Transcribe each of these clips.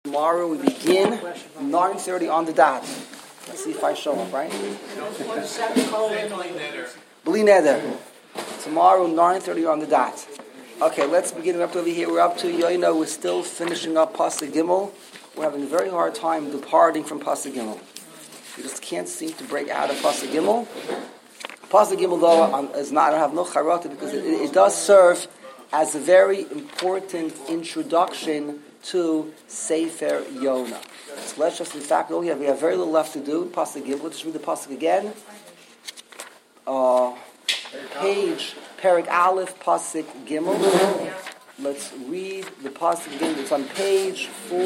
Tomorrow we begin 9:30 on the dot. Let's see if I show up, right? Bli neder. Tomorrow 9:30 on the dot. Okay, let's begin. We're up to over here. We're up to Yoina. We're still finishing up Pasuk Gimel. We're having a very hard time departing from Pasuk Gimel. We just can't seem to break out of Pasuk Gimel. Pasuk Gimel, though, is not. I don't have no charata because it does serve as a very important introduction to Sefer Yonah. So let's just, in fact, we have very little left to do. Pasuk Gimel. Let's read the Pasuk again. Page Perek Aleph Pasuk Gimel. Let's read the Pasuk again. It's on page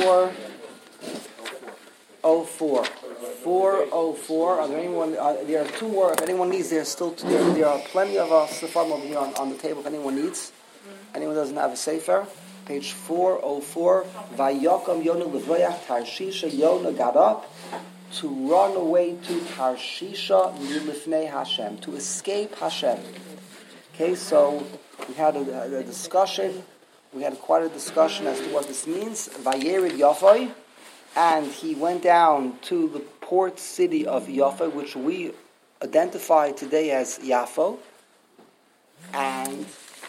404. 404. Are there anyone? There are two more. If anyone needs, there are plenty of sefarim over here on the table. If anyone needs, anyone doesn't have a sefer, page 404. Vayakam Yonah levoyach Tarshisha. Yonah got up to run away to Tarshisha milifnei Hashem, to escape Hashem. Okay, so we had a discussion. We had quite a discussion as to what this means. Vayerid Yafai, and he went down to the port city of Yaffa, which we identify today as Yafo. And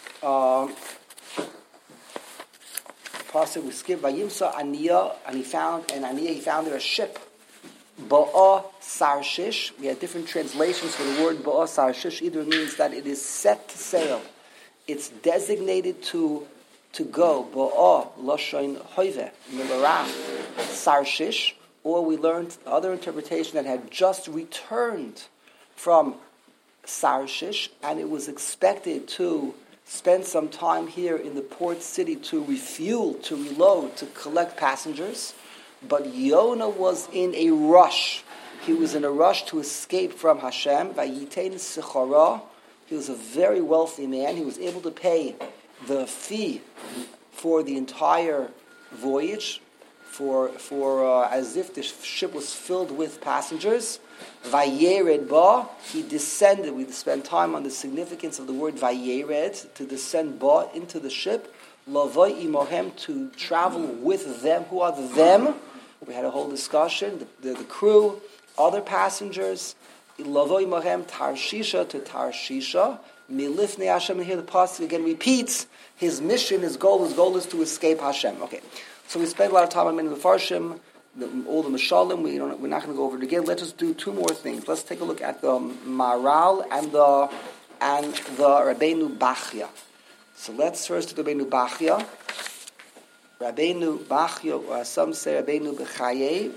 we skip Vayimsa Aniya, and he found there a ship. Ba'a Sarshish. We have different translations for the word Ba'a Sarshish. Either it means that it is set to sail. It's designated to go. Ba'a Lashon Hoive Milarach Sarshish. Or we learned other interpretation that had just returned from Sarshish, and it was expected to spend some time here in the port city to refuel, to reload, to collect passengers. But Yonah was in a rush. He was in a rush to escape from Hashem. Vayitein Sichara. He was a very wealthy man. He was able to pay the fee for the entire voyage, for as if the ship was filled with passengers. Vayered ba. He descended. We spent time on the significance of the word vayered, to descend ba into the ship. Lavoi imohem, to travel with them. Who are the them? We had a whole discussion. The crew, other passengers. Lavoi imohem Tarshisha, to Tarshisha. Milifnei Hashem. And here the pasuk again repeats his mission. His goal is to escape Hashem. Okay, so we spent a lot of time on the Farshim, all the Mashalim. We're not going to go over it again. Let's just do two more things. Let's take a look at the Maral and the Rabbeinu Bachya. So let's first do Rabbeinu Bachya. Rabbeinu Bachya, some say Rabbeinu Bechaye.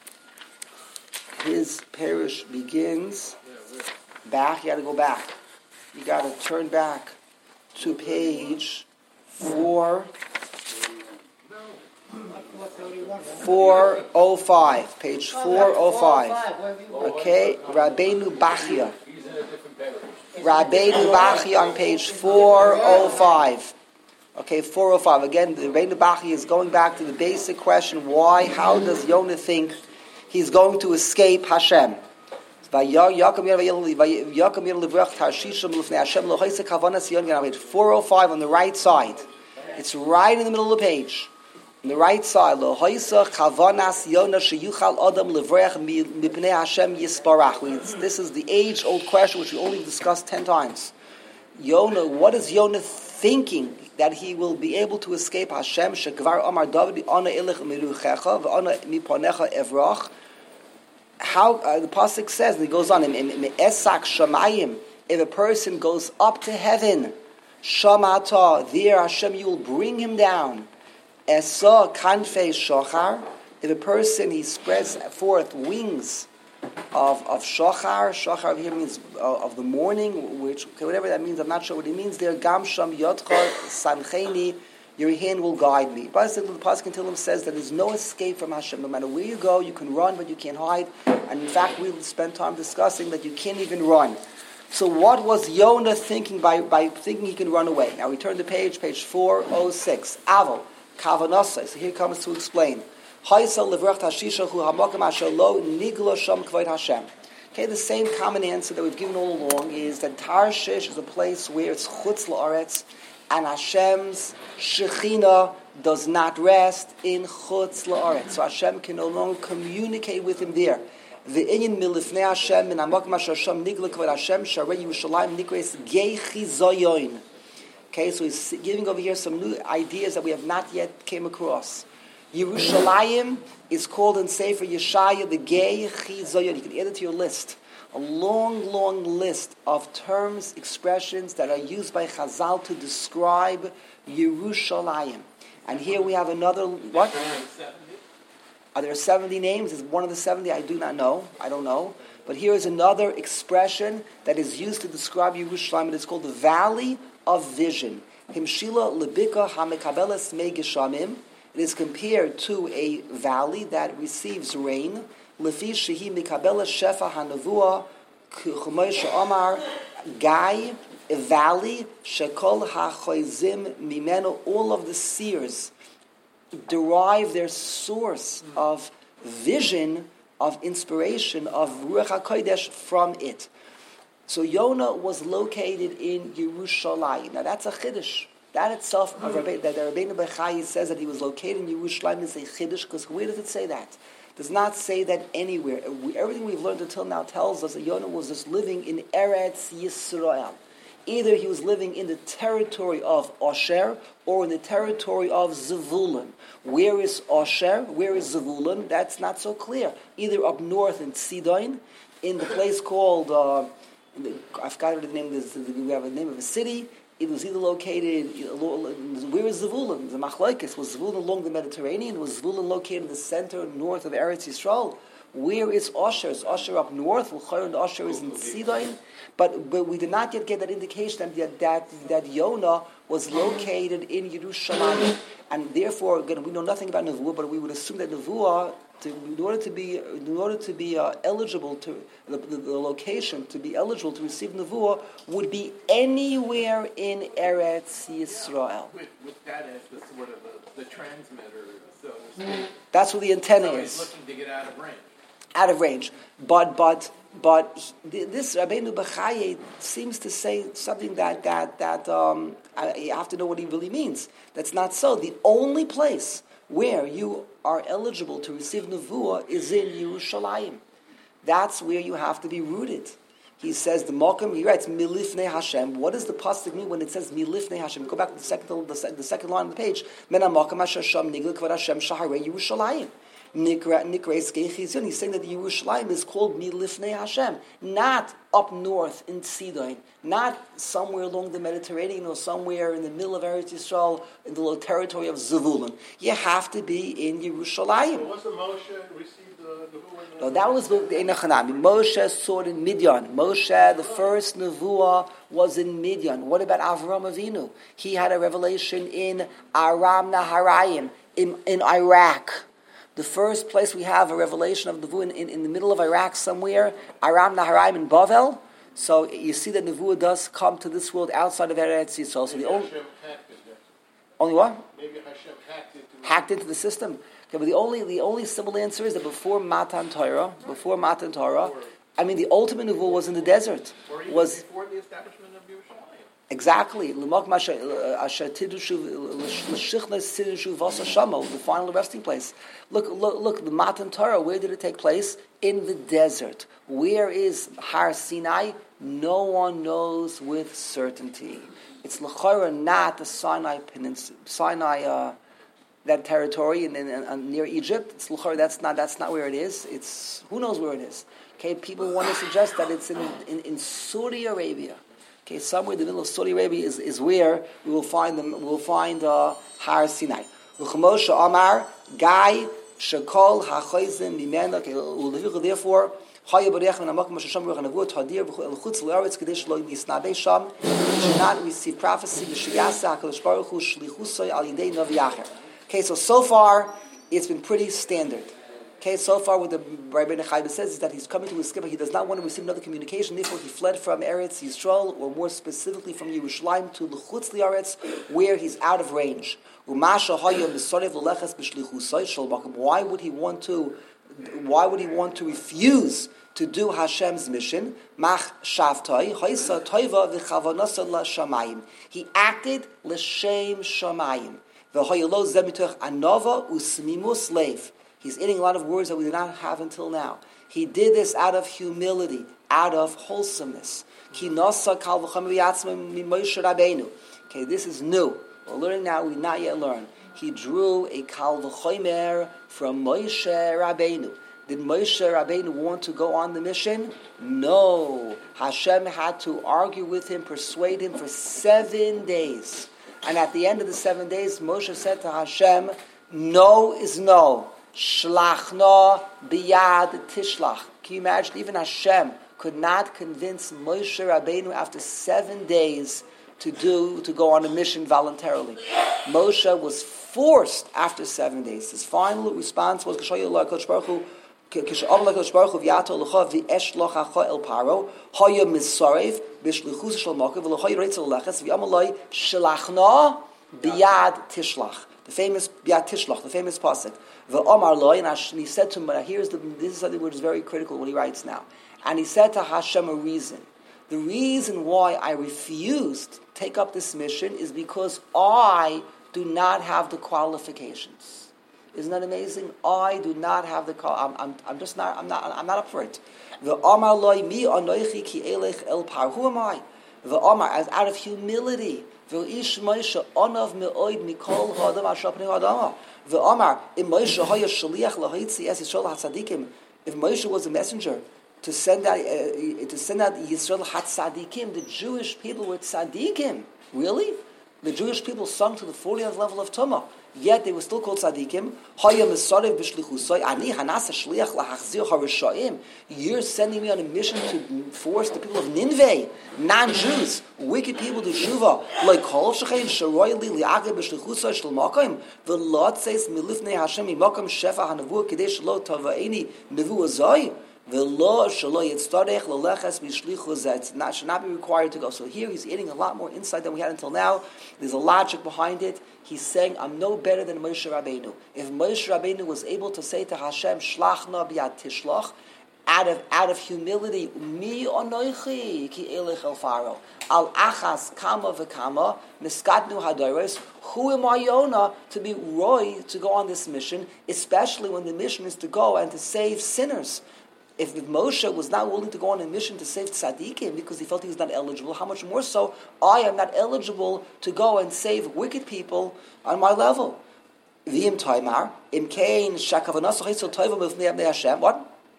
His parish begins back. You got to go back. You got to turn back to page 405. Page 405. Okay, Rabbeinu Bachya. Rabbeinu Bachya on page 405. Okay, 405. Again, Rabbeinu Bachya is going back to the basic question: how does Yonah think he's going to escape Hashem? 405 on the right side. It's right in the middle of the page. On the right side, this is the age-old question which we only discussed 10 times. Yonah, what is Yonah thinking that he will be able to escape Hashem? How the pasuk says, and it goes on, if a person goes up to heaven, Shamata, there Hashem, you will bring him down. Esa kanfei shochar. If a person, he spreads forth wings of shochar. Shochar here means of the morning, which, whatever that means, I'm not sure what it means there. Gam sham yotchar sancheni, your hand will guide me. But the Pasuk in Tehillim says that there's no escape from Hashem. No matter where you go, you can run, but you can't hide. And in fact, we'll spend time discussing that you can't even run. So what was Yonah thinking by thinking he can run away? Now we turn to page 406. Avo. Kavanasa. So here comes to explain. Okay, the same common answer that we've given all along is that Tarshish is a place where it's chutz la'aretz, and Hashem's Shekhinah does not rest in Chutz La'aretz. So Hashem can no longer communicate with him there. Ve'inyin milifnei Hashem min hamakom asher Hashem nigla kavod Hashem sharei Yerushalayim nikres gei chizoyon. Okay, so he's giving over here some new ideas that we have not yet came across. Yerushalayim is called in Sefer Yeshaya the gei chizoyon. You can add it to your list. A long, long list of terms, expressions that are used by Chazal to describe Yerushalayim. And here we have another, what? Are there 70 names? Is one of the 70? I do not know. I don't know. But here is another expression that is used to describe Yerushalayim. It is called the Valley of Vision. Himshila lebika hamekabeles mei geshamim. It is compared to a valley that receives rain. Lefi shehi mekabeles shefa hanavua chumosh omar gai, a valley shekol hachoizim mimeno. All of the seers derive their source of vision, of inspiration, of Ruach HaKodesh from it. So Yonah was located in Yerushalayim. Now that's a chiddush. That itself, that Rabbeinu Bechai says that he was located in Yerushalayim is a chiddush, because where does it say that? It does not say that anywhere. Everything we've learned until now tells us that Yonah was just living in Eretz Yisrael. Either he was living in the territory of Asher or in the territory of Zevulun. Where is Asher? Where is Zevulun? That's not so clear. Either up north in Sidon, in the place called, I forgot the name of this, we have a name of a city. It was either located, where is Zevulun? The Machlokes, was Zevulun along the Mediterranean? Was Zevulun located in the center, north of Eretz Yisrael? Where is Asher? Is Asher up north? And Asher is in Sidon. But we did not yet get that indication that Yonah was located in Yerushalayim. And therefore, again, we know nothing about Nevuah, but we would assume that Nevuah, in order to be eligible to the location to be eligible to receive Nevuah, would be anywhere in Eretz Yisrael. With that as the sort of the transmitter, so to speak. That's what the antenna is. He's looking to get out of range. Out of range, but this Rabbeinu Bechai seems to say something that you have to know what he really means. That's not so. The only place where you are eligible to receive nevuah is in Yerushalayim. That's where you have to be rooted. He says the Mokum. He writes Milifnei Hashem. What does the pasuk mean when it says Milifnei Hashem? Go back to the second line of the page. Mena Mokum Asher Sham Nigla Kvad Hashem Shaharei Yerushalayim. He's saying that the Yerushalayim is called Milifnei Hashem, not up north in Sidon, not somewhere along the Mediterranean or somewhere in the middle of Eretz Yisrael in the low territory of Zevulun. You have to be in Yerushalayim. So wasn't Moshe received the nevuah? No, that was the Einachanami. Moshe saw it in Midian. Moshe, the first nevuah was in Midian. What about Avraham Avinu? He had a revelation in Aram Naharaim, in Iraq. The first place we have a revelation of Nevuah in the middle of Iraq somewhere, Aram Naharaim in Bavel. So you see that Nevuah does come to this world outside of Eretz Yisrael. So the only what? Maybe Hashem hacked into the system. Okay, but the only simple answer is that before Matan Torah, I mean the ultimate Nevuah was in the desert. Or even Was before the establishment of Yerushalayim. exactly the final resting place. Look, the Matan Torah, where did it take place? In the desert. Where is Har Sinai? No one knows with certainty. It's l'chora not the Sinai Peninsula, that territory in near Egypt. It's l'chora. That's not where it is. It's who knows where it is. Okay, people want to suggest that it's in Saudi Arabia. Okay, somewhere in the middle of Saudi Arabia is where we will find them. We will find Har Sinai. L'chmoshe Amar Gai Shekol Hachoizim Mimena. Okay, therefore. Should not receive prophecy. Okay, so far it's been pretty standard. Okay, so far what the Rabbeinu Chaim says is that he's coming to his skipper. He does not want to receive another communication. Therefore, he fled from Eretz Yisrael, or more specifically from Yerushalayim to L'chutz Li'aretz, where he's out of range. Why would he want to refuse to do Hashem's mission? Mach shavtoi hoisa toiva v'chavanasa l'shamayim. He acted l'shem shamayim. V'hoyelo zemituch anova usmimus leiv. He's eating a lot of words that we did not have until now. He did this out of humility, out of wholesomeness. Ki nasa kal v'cham v'yatzma mimoshe Rabbeinu. Okay, this is new. We're learning now, we not yet learned. He drew a kal v'chomer from Moshe Rabbeinu. Did Moshe Rabbeinu want to go on the mission? No. Hashem had to argue with him, persuade him for 7 days. And at the end of the 7 days, Moshe said to Hashem, no is no. Shlachna biyad tishlach. Can you imagine? Even Hashem could not convince Moshe Rabbeinu after 7 days to go on a mission voluntarily. Moshe was forced after 7 days. His final response was, the famous Biyad Tishlach, the famous pasuk. V'omar lo, and he said to him, this is something which is very critical what he writes now. And he said to Hashem a reason. The reason why I refused to take up this mission is because I do not have the qualifications. Isn't that amazing? I do not have the I'm not up for it. V'omar lo mi anoichi ki elech el par. Who am I? V'omar, as out of humility. V'ish Moshe onav me'oid mikol ha'adam asher pnei ha'adama. V'omar, if Moshe haya shaliach lahitzi es Yisrael hatzadikim, if Moshe was a messenger to send out Yisrael hatzadikim, the Jewish people were tzadikim. Really? The Jewish people sung to the 40th level of Tumah. Yet they were still called tzaddikim. You're sending me on a mission to force the people of Nineveh, non-Jews, wicked people to Shuvah. Like Kol Shechein Sharoy Li Li'akev B'Shlichusay Shel Makom. V'Lot says Milifnei Hashem Imakom Shefa HaNavuah Kadesh Lo Tavaini Nevuah Zay. V'Lo Shelo Yitztarech L'Leches B'Shlichu Zay. Should not be required to go. So here he's adding a lot more insight than we had until now. There's a logic behind it. He's saying, I'm no better than Moshe Rabbeinu. If Moshe Rabbeinu was able to say to Hashem, Shlachna b'yad tishlach, out of humility, Mi onoichi ki elech el faro, al achas kama v'kama, niskatnu hadoros, who am I, Yonah, to be roy to go on this mission, especially when the mission is to go and to save sinners. If Moshe was not willing to go on a mission to save tzaddikim because he felt he was not eligible, how much more so I am not eligible to go and save wicked people on my level? V'im taimar, im kein shakavanas chesel toivam b'fnei Hashem. What?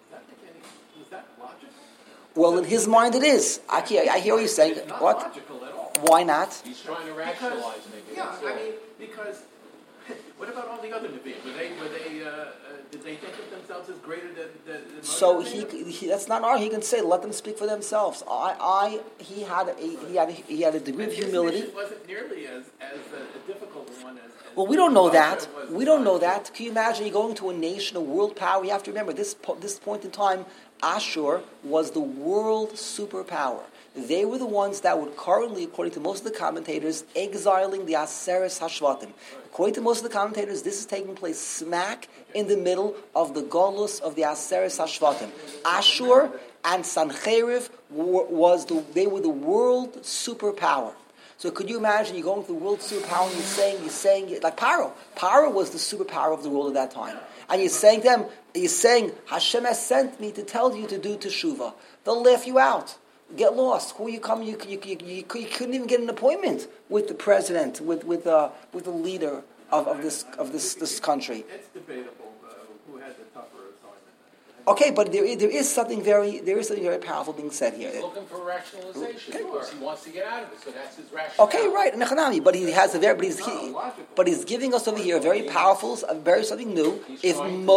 Is that logical? Well, in his mind it is. I hear what you're saying. It's not What? logical at all. Why not? He's trying to rationalize maybe. Yeah, I mean, because what about all the other Nevi'im? Did they think of themselves as greater than Moshe? So he that's not our. He can say, let them speak for themselves. He had a degree of humility. His mission wasn't nearly as a difficult one as Well, we don't know Moshe that. was. We don't know that. Can you imagine you going to a nation, a world power? You have to remember this point in time. Ashur was the world superpower. They were the ones that were currently, according to most of the commentators, exiling the Aseres Hashvatim. According to most of the commentators, this is taking place smack in the middle of the Golus of the Aseres Hashvatim. Ashur and Sancheriv they were the world superpower. So could you imagine you going to the world superpower and you're saying like Paro. Paro was the superpower of the world at that time. And you're saying Hashem has sent me to tell you to do teshuvah. They'll laugh you out. Get lost. Who are you coming? You couldn't even get an appointment with the president, with the leader of this country. It's debatable who had the tougher assignment. Okay, but there is something very powerful being said here. He's looking for rationalization. Okay. He wants to get out of it, so that's his rationale. Okay, right, Nechanami, but he's giving us over here a very powerful, something new. If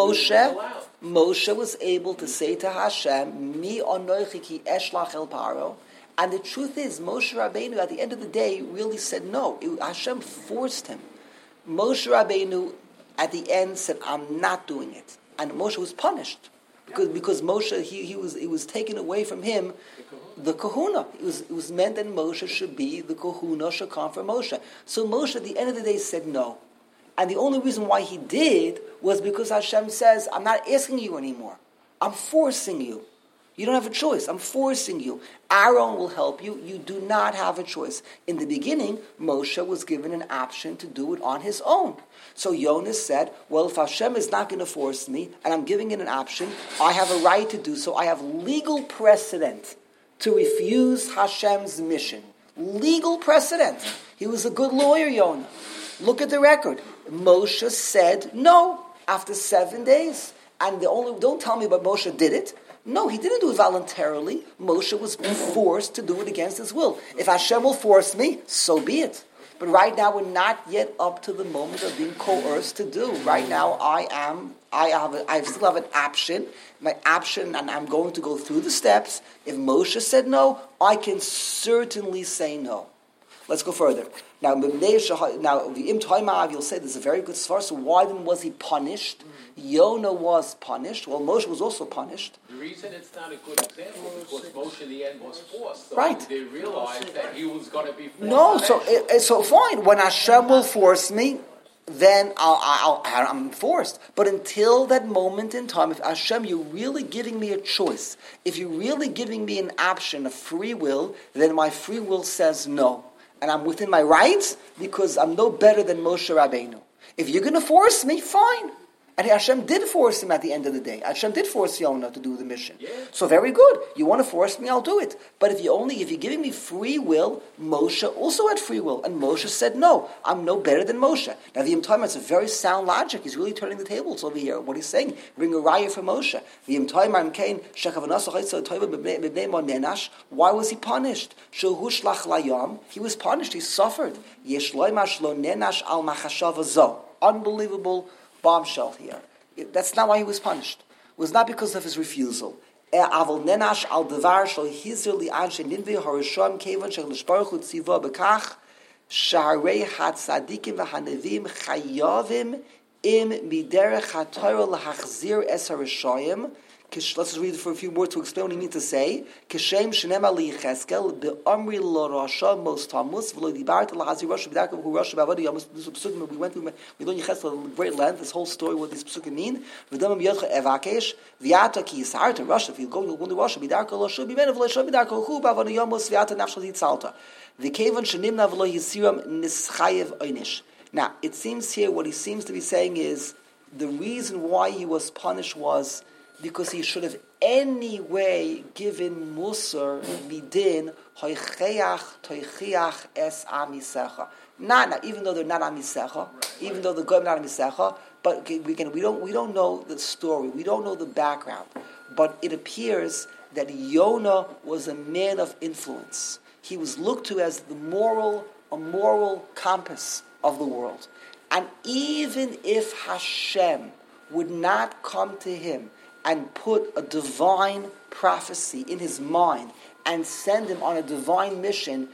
Moshe was able to say to Hashem, Mi onoichi ki eshlach el paro, and the truth is, Moshe Rabbeinu at the end of the day really said no. Hashem forced him. Moshe Rabbeinu at the end said, I'm not doing it. And Moshe was punished. Because Moshe, he was taken away from him the kahuna. It was meant that Moshe should be the kahuna should come from Moshe. So Moshe at the end of the day said no. And the only reason why he did was because Hashem says, I'm not asking you anymore. I'm forcing you. You don't have a choice. I'm forcing you. Aaron will help you. You do not have a choice. In the beginning, Moshe was given an option to do it on his own. So Yonah said, well, if Hashem is not going to force me, and I'm giving it an option, I have a right to do so. I have legal precedent to refuse Hashem's mission. Legal precedent. He was a good lawyer, Yonah. Look at the record. Moshe said no after 7 days. And don't tell me about Moshe did it. No, he didn't do it voluntarily. Moshe was forced to do it against his will. If Hashem will force me, so be it. But right now, we're not yet up to the moment of being coerced to do. Right now, I still have an option. My option, and I'm going to go through the steps. If Moshe said no, I can certainly say no. Let's go further. Now, the Im Toimav, you'll say this is a very good svar. So why then was he punished? Yonah was punished. Well, Moshe was also punished. The reason it's not a good example is because Moshe in the end was forced. So right. They realized that he was going to be forced. No, so fine. When Hashem will force me, then I'm forced. But until that moment in time, if Hashem, you're really giving me a choice, if you're really giving me an option, a free will, then my free will says no. And I'm within my rights because I'm no better than Moshe Rabbeinu. If you're going to force me, fine. And Hashem did force him at the end of the day. Hashem did force Yonah to do the mission. Yeah. So very good. You want to force me, I'll do it. But if you're giving me free will, Moshe also had free will. And Moshe said, no, I'm no better than Moshe. Now the Yom it's a very sound logic. He's really turning the tables over here. What he's saying, bring a raya for Moshe. Why was he punished? He was punished. He suffered. Unbelievable bombshell here. That's not why he was punished. It was not because of his refusal. Let's just read it for a few more to explain what he means to say. Kishem shenem ali Yecheskel be'amri lo rasha mos tamus v'lo dibart lahazir rasha b'darkav hu rasha b'avadu yamus. This pesukim we learned Yecheskel at great length. This whole story, what these pesukim mean. V'damam yodcha evakesh v'yata ki yisarta rasha. If you go to rasha b'darkav lo shu b'men v'lo shu b'darkav hu b'avadu yamus v'yata nafshal yitzalta. V'kevan shenimna v'lo yisiram nischayev oynish. Now it seems here what he seems to be saying is the reason why he was punished was because he should have anyway given Musar midin hoicheach toichiach es amisecha. Not even though they're not amisecha, even though the goyim not amisecha, but we don't know the story, we don't know the background, but it appears that Yonah was a man of influence. He was looked to as a moral compass of the world, and even if Hashem would not come to him and put a divine prophecy in his mind and send him on a divine mission,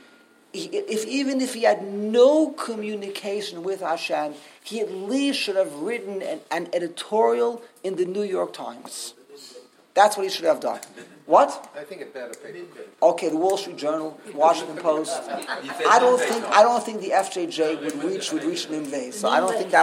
even if he had no communication with Hashem, he at least should have written an editorial in the New York Times. That's what he should have done. What? I think it better paper. Okay, the Wall Street Journal, Washington Post. I don't think the FJJ would reach Nineveh. So I don't think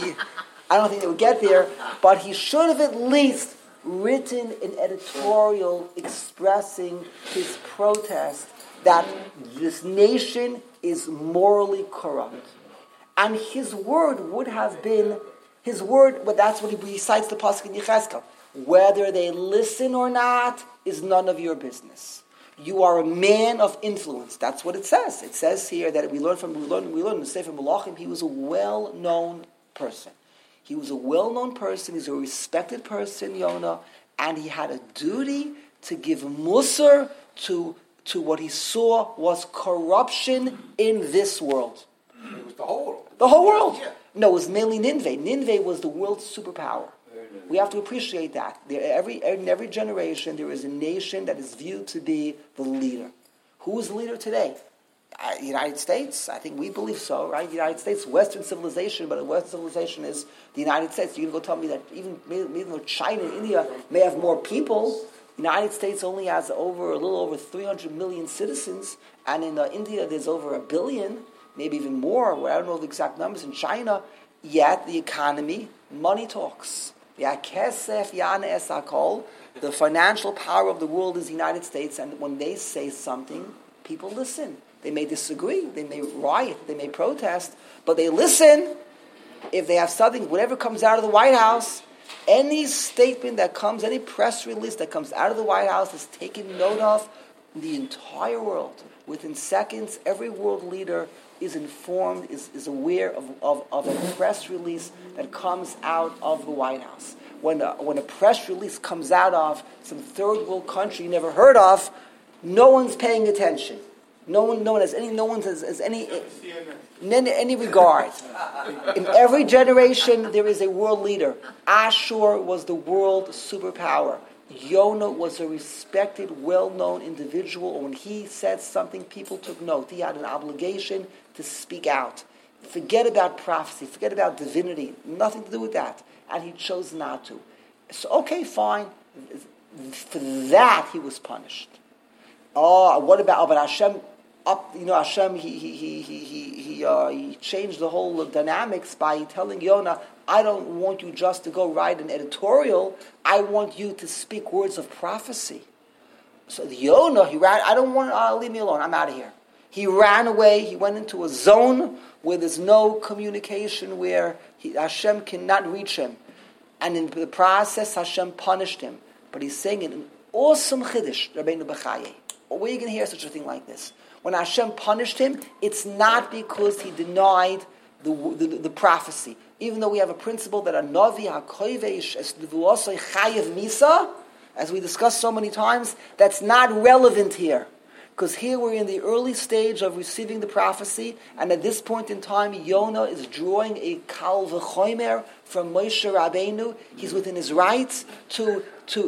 they would get there. But he should have at least written an editorial expressing his protest that this nation is morally corrupt. And his word would have been, but that's what he cites the pasuk in Yecheskel. Whether they listen or not is none of your business. You are a man of influence. That's what it says. It says here that we learn in the Sefer Malachim, he was a well-known person. He was a well-known person, he's a respected person, Yonah, and he had a duty to give Musar to what he saw was corruption in this world. It was the whole world. The whole world. Yeah. No, it was mainly Nineveh. Nineveh was the world's superpower. We have to appreciate that. In every generation, there is a nation that is viewed to be the leader. Who is the leader today? United States, I think we believe so, right? United States, Western civilization, but Western civilization is the United States. You're going to go tell me that even though China and India may have more people, the United States only has a little over 300 million citizens, and in India there's over 1 billion, maybe even more. I don't know the exact numbers in China. Yet the economy, money talks. V'akesef yana es hakol. The financial power of the world is the United States, and when they say something, people listen. They may disagree, they may riot, they may protest, but they listen. If they have something, whatever comes out of the White House, any statement that comes, any press release that comes out of the White House is taken note of in the entire world. Within seconds, every world leader is informed, is aware of a press release that comes out of the White House. When a press release comes out of some third world country you never heard of, no one's paying attention. No one has any regard. In every generation, there is a world leader. Ashur was the world superpower. Yonah was a respected, well-known individual. When he said something, people took note. He had an obligation to speak out. Forget about prophecy. Forget about divinity. Nothing to do with that. And he chose not to. So, okay, fine. For that, he was punished. Oh, what about Hashem? Hashem, he changed the whole dynamics by telling Yonah, I don't want you just to go write an editorial. I want you to speak words of prophecy. So Yonah, he ran. I don't want. Leave me alone. I'm out of here. He ran away. He went into a zone where there's no communication, where Hashem cannot reach him. And in the process, Hashem punished him. But he's saying in an awesome chiddush, Rabbeinu Bechaye. Where are you going to hear such a thing like this? When Hashem punished him, it's not because he denied the prophecy. Even though we have a principle that a Navi HaKoivesh es Nevuosoi Chayev Misa, as we discussed so many times, that's not relevant here. Because here we're in the early stage of receiving the prophecy, and at this point in time, Yonah is drawing a Kal V'chomer from Moshe Rabbeinu. He's within his rights to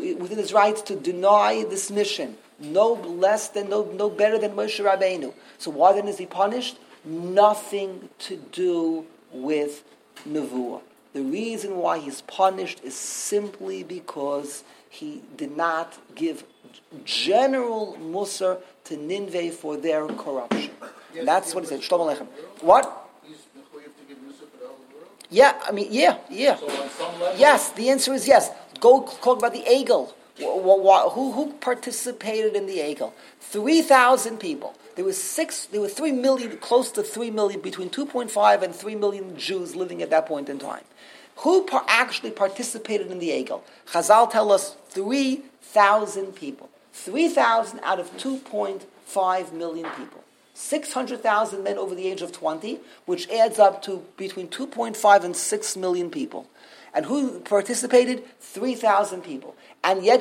deny this mission. No better than Moshe Rabbeinu. So why then is he punished? Nothing to do with Nevuah. The reason why he's punished is simply because he did not give general Musar to Nineveh for their corruption. Yes, that's what he said. Shlomo Aleichem. What? He's mechuyev to give Musar for the whole world? Yeah. So on some level, Yes, the answer is yes. Go talk about the Egel. Who participated in the Egel? 3,000 people. There were 3 million, close to 3 million, between 2.5 and 3 million Jews living at that point in time. Who actually participated in the Egel? Chazal tell us 3,000 people. 3,000 out of 2.5 million people. 600,000 men over the age of 20, which adds up to between 2.5 and 6 million people. And who participated? 3,000 people. And yet,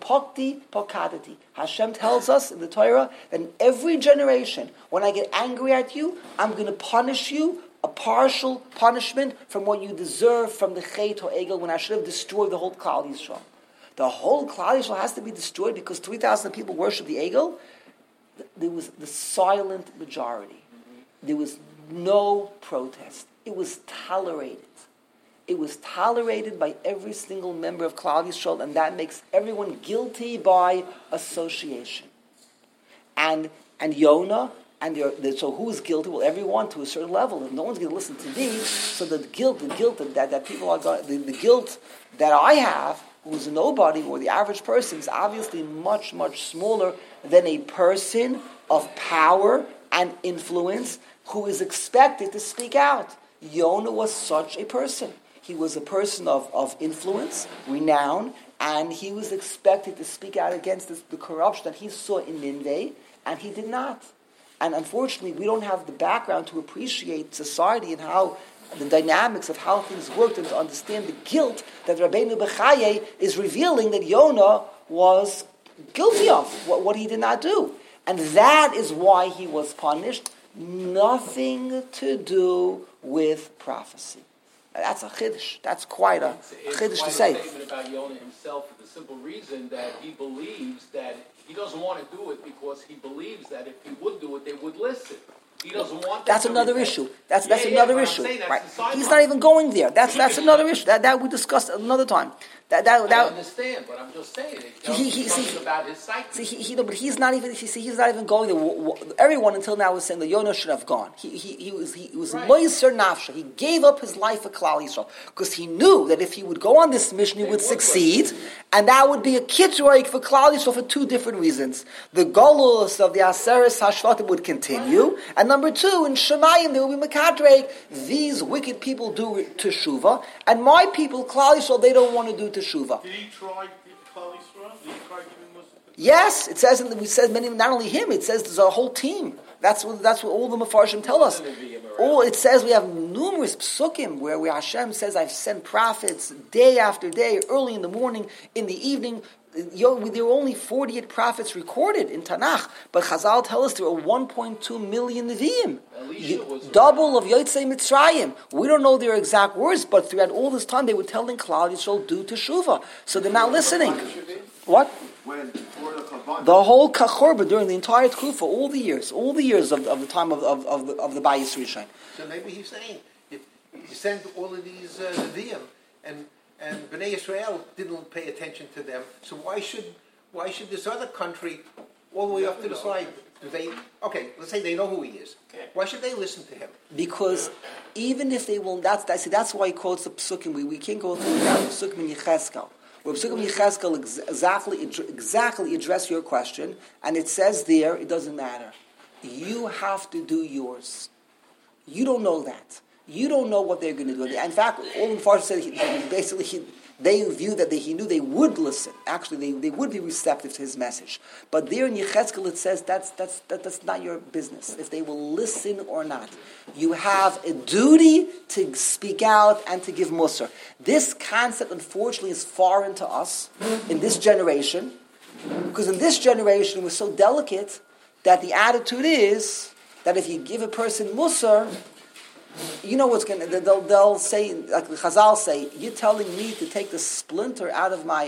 Hashem tells us in the Torah that in every generation, when I get angry at you, I'm going to punish you, a partial punishment from what you deserve from the Chet or Egel, when I should have destroyed the whole Klal Yisrael. The whole Klal Yisrael has to be destroyed because 3,000 people worship the Egel. There was the silent majority. There was no protest. It was tolerated. It was tolerated by every single member of Klal Yisrael, and that makes everyone guilty by association. And Yonah, so who's guilty? Well, everyone to a certain level. If no one's going to listen to me, so the guilt that people are going, the guilt that I have, who's a nobody or the average person, is obviously much, much smaller than a person of power and influence who is expected to speak out. Yonah was such a person. He was a person of influence, renown, and he was expected to speak out against the corruption that he saw in Nineveh, and he did not. And unfortunately, we don't have the background to appreciate society and how the dynamics of how things worked and to understand the guilt that Rabbeinu Bechaye is revealing that Yonah was guilty of, what he did not do. And that is why he was punished. Nothing to do with prophecy. That's a chiddush. That's quite a chiddush to say. It's quite a statement about Yonah himself for the simple reason that he believes that he doesn't want to do it because he believes that if he would do it, they would listen. He doesn't want. That's another issue. That's another issue. Right? He's not even going there. That's another issue. That we discussed another time. I understand, but I'm just saying it tells you something about his psyche. But he's not even. He's not even going there. Everyone until now was saying that Yonah should have gone. He was Moiser Nafsha. He gave up his life for Klal Yisrael because he knew that if he would go on this mission, he would succeed, and that would be a kitroik for Klal Yisrael for two different reasons. The golus of the Aseres Hashvatim would continue, and number two, in Shemayim there would be Mekadrek. These wicked people do teshuva, and my people, Klal Yisrael, they don't want to do teshuva. Did he try Klal Yisrael? Did he try giving Muslim? Yes, it says, we said many, not only him, it says there's a whole team. That's what all the Mefarshim tell us. It says we have numerous psukim where Hashem says, I've sent prophets day after day, early in the morning, in the evening. There were only 48 prophets recorded in Tanakh, but Chazal tell us there were 1.2 million Nevi'im. Double of Yotzei Mitzrayim. We don't know their exact words, but throughout all this time they were telling Klal Yisrael, do teshuva. So they're not listening. What? The whole Kachorba during the entire Tkufa, all the years of the time of the Bayis Rishon. So maybe he's saying, if you send all of these Nevi'im, and Bnei Yisrael didn't pay attention to them, so why should this other country, all the way up to the side, let's say they know who he is. Why should they listen to him? Because even if they will, that's why he quotes the Psukim. We can't go through the Psukim in Yechezkel. Where Psukim in Yechezkel exactly address your question, and it says there, it doesn't matter. You have to do yours. You don't know that. You don't know what they're going to do. In fact, all the Farsh said they view that he knew they would listen. Actually, they would be receptive to his message. But there in Yechezkel it says that's not your business, if they will listen or not. You have a duty to speak out and to give musar. This concept, unfortunately, is foreign to us in this generation, because in this generation we're so delicate that the attitude is that if you give a person musar, you know what's going to... They'll say, like the Chazal say, you're telling me to take the splinter out of my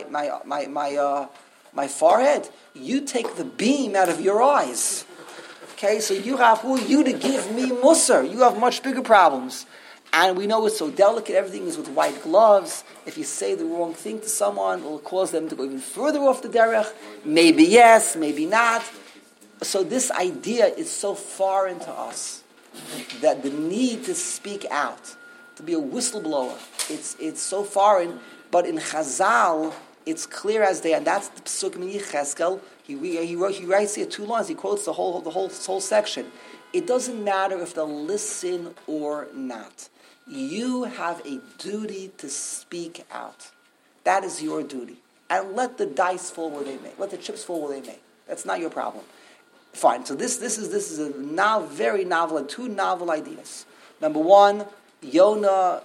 forehead? You take the beam out of your eyes. Okay, so who are you to give me musar? You have much bigger problems. And we know it's so delicate, everything is with white gloves. If you say the wrong thing to someone, it will cause them to go even further off the derech. Maybe yes, maybe not. So this idea is so foreign to us, that the need to speak out, to be a whistleblower, it's so foreign. But in Chazal, it's clear as day, and that's the Psukim in Yechezkel. He writes here 2 lines. He quotes the whole section. It doesn't matter if they'll listen or not. You have a duty to speak out. That is your duty, and let the dice fall where they may. Let the chips fall where they may. That's not your problem. Fine. So this is a very novel, and 2 novel ideas. Number 1, Yonah,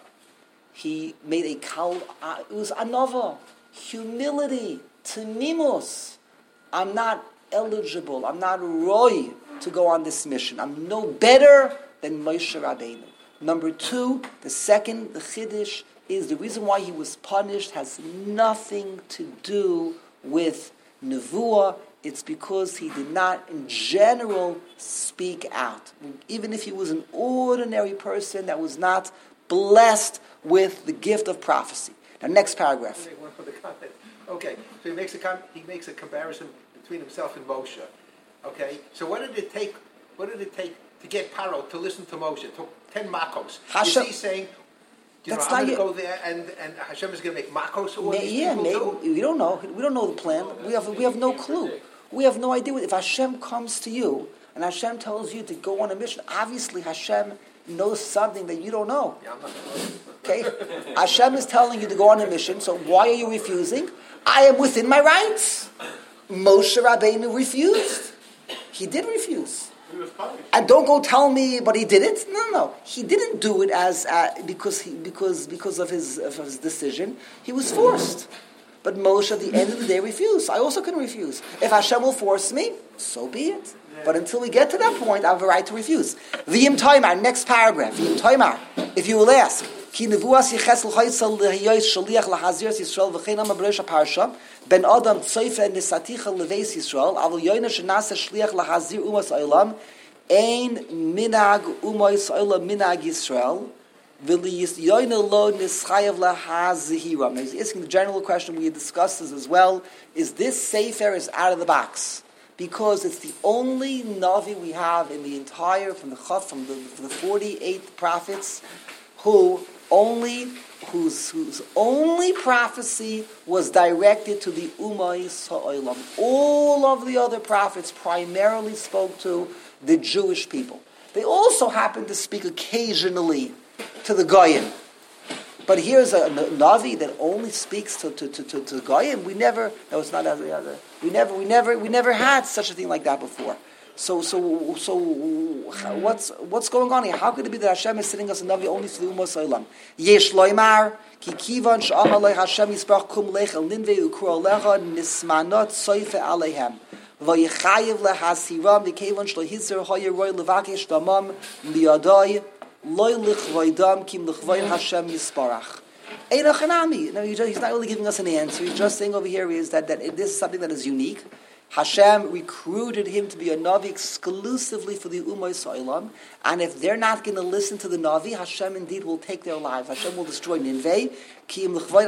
he made it was anova, humility, timimus. I'm not eligible. I'm not roy to go on this mission. I'm no better than Moshe Rabbeinu. Number 2, the Chiddush is the reason why he was punished has nothing to do with nevuah. It's because he did not, in general, speak out. Even if he was an ordinary person that was not blessed with the gift of prophecy. Now, next paragraph. Okay, so he makes a comparison between himself and Moshe. Okay, so what did it take to get Paro to listen to Moshe? It took 10 makos. Is he saying, I'm going to go there and Hashem is going to make makos? Maybe. We don't know. We don't know the plan. We have no clue. We have no idea. If Hashem comes to you and Hashem tells you to go on a mission, obviously Hashem knows something that you don't know. Okay? Hashem is telling you to go on a mission, so why are you refusing? I am within my rights. Moshe Rabbeinu refused. He did refuse. He was punished. And don't go tell me, but he did it. No. He didn't do it as because of his decision. He was forced. But Moshe, at the end of the day, refused. I also can refuse. If Hashem will force me, so be it. But until we get to that point, I have a right to refuse. V'yim toimar, next paragraph. V'yim toimar, if you will ask, ki nevuas yiches l'choytzel l'hiyos shaliach l'hazir Yisrael v'chein ha'mabresh ha'parsha ben adam tzoyfe nisaticha leveis Yisrael avol yoyna shenase shliach l'hazir umas olam ein minag umas olam minag Yisrael Now he's asking the general question we discussed this as well, is this Sefer is out of the box. Because it's the only Navi we have in the entire, from the 48 prophets, whose only prophecy was directed to the Ummah Ha'olam. All of the other prophets primarily spoke to the Jewish people. They also happened to speak occasionally to the Goyim. But here's a Navi that only speaks to Goyim. We never had such a thing like that before. So what's going on here? How could it be that Hashem is sending us a Navi only to the Ummah Ha'olam? Yesh loymar ki kivan she'amar lei Hashem yisparach kum lech el ninveh ukro lecha nismanot soife aleihem v'yichayev lehasiram v'kevan shlo hizer hoyer roy levakesh damam liyadai loy lichvaydam kim lichvayn Hashem yisparach. Eirachanami. No, he's not really giving us an answer. He's just saying over here is that this is something that is unique. Hashem recruited him to be a Navi exclusively for the Ummah Ha'olam, and if they're not going to listen to the Navi, Hashem indeed will take their lives. Hashem will destroy Ninveh. If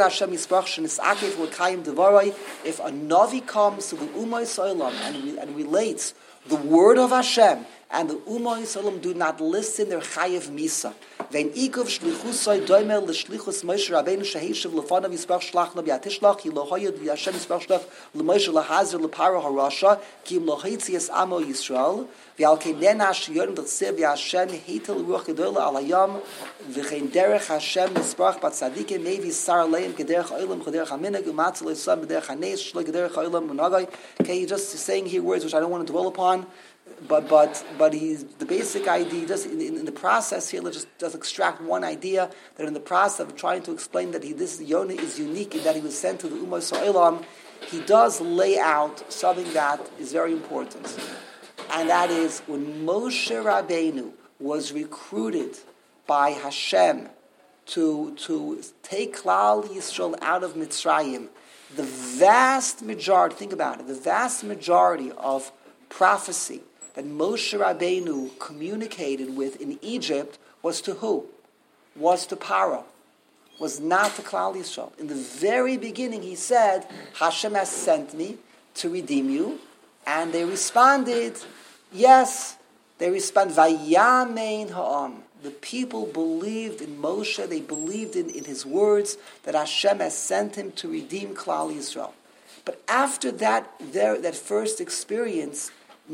a Navi comes to the Ummah Ha'olam and relates the word of Hashem, and the Ummah Ha'olam do not listen, they're chayev misa. Vein ikov shlichusay doimer l'shlichus Moshe Rabbeinu sheheshiv lefanav yisparach shlach nabi atishlach hi lohoyed v'Hashem yisparach shlach l'Moshe lahazer l'paro harasha ki im lohitzias amo Yisrael v'al kein nenash yorim d'chsev v'Hashem heitel ruach gedola al hayam v'chein derech Hashem yisparach bat tzadikim mevi sar leim kederech olam kederech aminag u'matzal esam kederech hanes shlo kederech olam unagay. Okay, he's just saying here words which I don't want to dwell upon. But he's the basic idea. Just in the process here, let's just extract one idea that in the process of trying to explain that this Yonah is unique in that he was sent to the Ummah Ha'olam, he does lay out something that is very important, and that is when Moshe Rabbeinu was recruited by Hashem to take Klal Yisrael out of Mitzrayim. The vast majority, think about it, the vast majority of prophecy that Moshe Rabbeinu communicated with in Egypt was to who? Was to Paro. Was not to Klal Yisrael. In the very beginning he said, Hashem has sent me to redeem you. And they responded, yes. They responded, Vayamein ha'am. The people believed in Moshe, they believed in his words that Hashem has sent him to redeem Klal Yisrael. But after that first experience,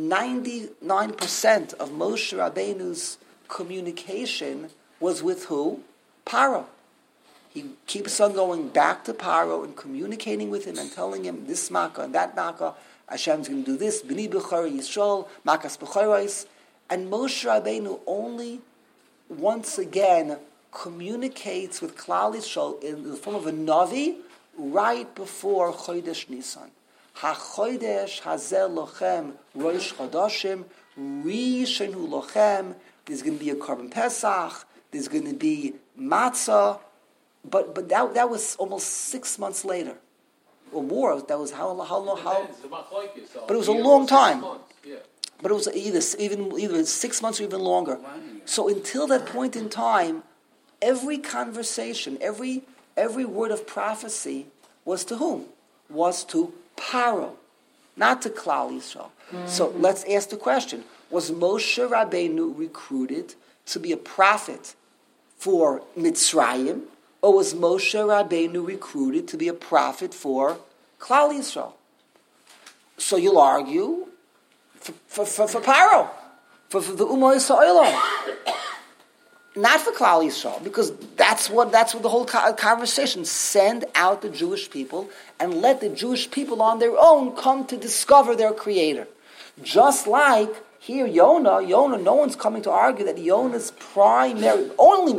99% of Moshe Rabbeinu's communication was with who? Paro. He keeps on going back to Paro and communicating with him and telling him this makkah and that makkah. Hashem's going to do this. B'ni b'chari Yisrael, makas b'charais. And Moshe Rabbeinu only once again communicates with Klal Yisrael in the form of a Navi right before Chodesh Nisan. HaChodesh hazeh lochem rosh chodashim rishenu lochem. There's going to be a Korban Pesach. There's going to be matzah. But that was almost 6 months later, or more. That was how long? But it was a long time. But it was either 6 months or even longer. So until that point in time, every conversation, every word of prophecy was to whom? Was to Paro, not to Klal Yisrael. So let's ask the question: was Moshe Rabbeinu recruited to be a prophet for Mitzrayim, or was Moshe Rabbeinu recruited to be a prophet for Klal Yisrael? So you'll argue for Paro, for the Ummah Ha'olam, not for Klal Yisrael, because that's what the whole conversation. Send out the Jewish people and let the Jewish people on their own come to discover their Creator. Just like here, Yonah, no one's coming to argue that Yonah's only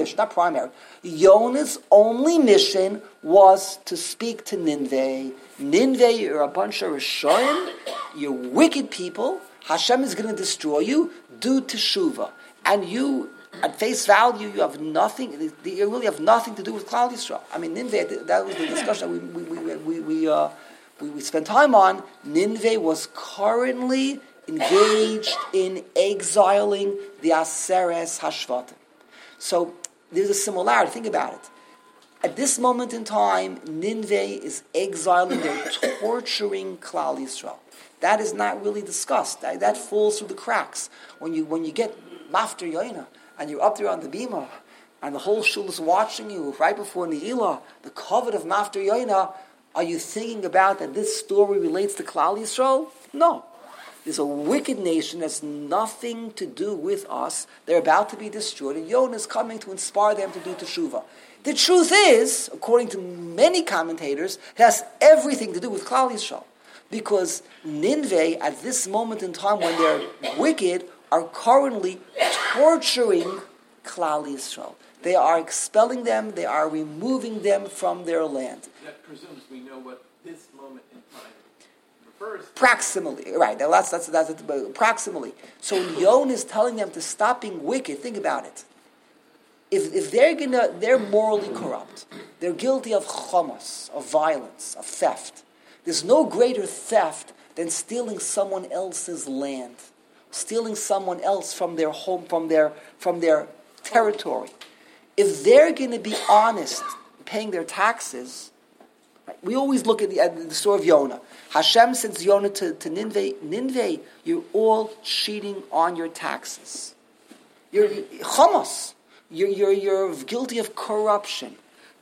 mission was to speak to Ninveh. Ninveh, you're a bunch of Rishonim, you're wicked people, Hashem is going to destroy you, do teshuvah. And you, at face value, you really have nothing to do with Klal Yisrael. I mean, Ninveh, that was the discussion we spent time on. Ninveh was currently engaged in exiling the Aseres Hashvatim. So there's a similarity. Think about it. At this moment in time, Nineveh is exiling, they're torturing Klal Yisrael. That is not really discussed. That falls through the cracks. When you get Mafter Yoina, and you're up there on the bima, and the whole shul is watching you right before Ne'ilah, the covet of Mafter Yoina, are you thinking about that this story relates to Klal Yisrael? No. There's a wicked nation that's nothing to do with us. They're about to be destroyed, and Yonah is coming to inspire them to do teshuvah. The truth is, according to many commentators, it has everything to do with Klal Yisrael. Because Nineveh, at this moment in time when they're wicked, are currently torturing Klal Yisrael. They are expelling them, they are removing them from their land. That presumes we know what this moment in time refers to. Proximally, right. That's proximally. So when Yonah is telling them to stop being wicked, think about it. If they're morally corrupt, they're guilty of chomas, of violence, of theft. There's no greater theft than stealing someone else's land, stealing someone else from their home, from their territory. If they're going to be honest, paying their taxes, right, we always look at the story of Yonah. Hashem sends Yonah to Nineveh. Nineveh, you're all cheating on your taxes. You're chomas. You're guilty of corruption.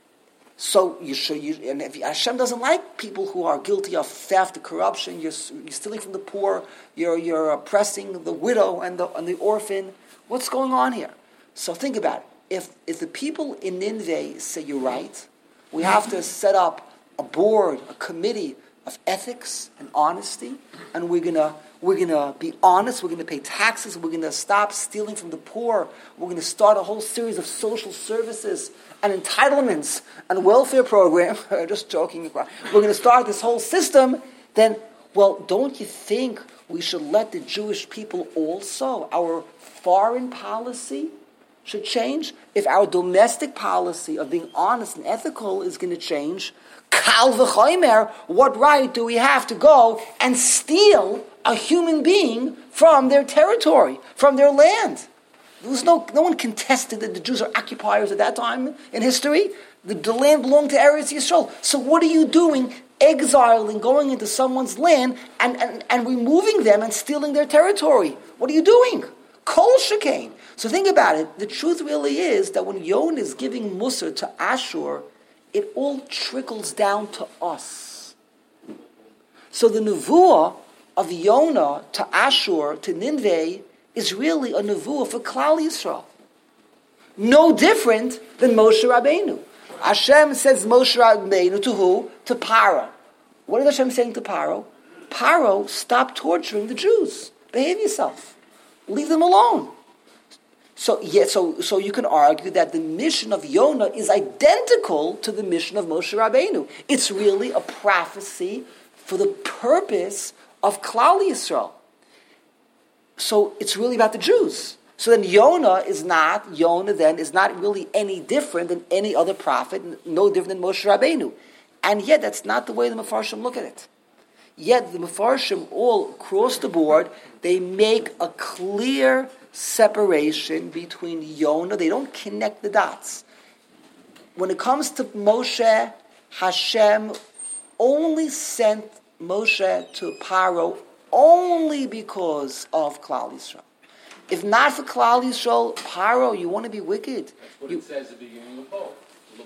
So and if Hashem doesn't like people who are guilty of theft, corruption, you're stealing from the poor, you're oppressing the widow and the orphan. What's going on here? So think about it. If the people in Nineveh say you're right, we have to set up a board, a committee of ethics and honesty, and we're gonna be honest. We're gonna pay taxes. We're gonna stop stealing from the poor. We're gonna start a whole series of social services and entitlements and welfare program. Just joking. We're gonna start this whole system. Then, well, don't you think we should let the Jewish people also, our foreign policy should change? If our domestic policy of being honest and ethical is going to change, Kal v'chomer, what right do we have to go and steal a human being from their territory, from their land? There was no one contested that the Jews are occupiers at that time in history. The land belonged to Eretz Yisrael. So what are you doing, exiling, going into someone's land and removing them and stealing their territory? What are you doing? Kol shekain. So think about it. The truth really is that when Yonah is giving Musar to Ashur, it all trickles down to us. So the nevuah of Yonah to Ashur, to Nineveh, is really a nevuah for Klal Yisrael. No different than Moshe Rabbeinu. Hashem says Moshe Rabbeinu to who? To Paro. What is Hashem saying to Paro? Paro, stop torturing the Jews. Behave yourself. Leave them alone. So you can argue that the mission of Yonah is identical to the mission of Moshe Rabbeinu. It's really a prophecy for the purpose of Klal Yisrael. So it's really about the Jews. So then Yonah is not really any different than any other prophet, no different than Moshe Rabbeinu. And yet that's not the way the Mefarshim look at it. Yet the Mefarshim all across the board, they make a clear separation between Yonah. They don't connect the dots. When it comes to Moshe, Hashem only sent Moshe to Paro only because of Klal Yisrael. If not for Klal Yisrael, Paro, you want to be wicked. That's what it says at the beginning of the poem.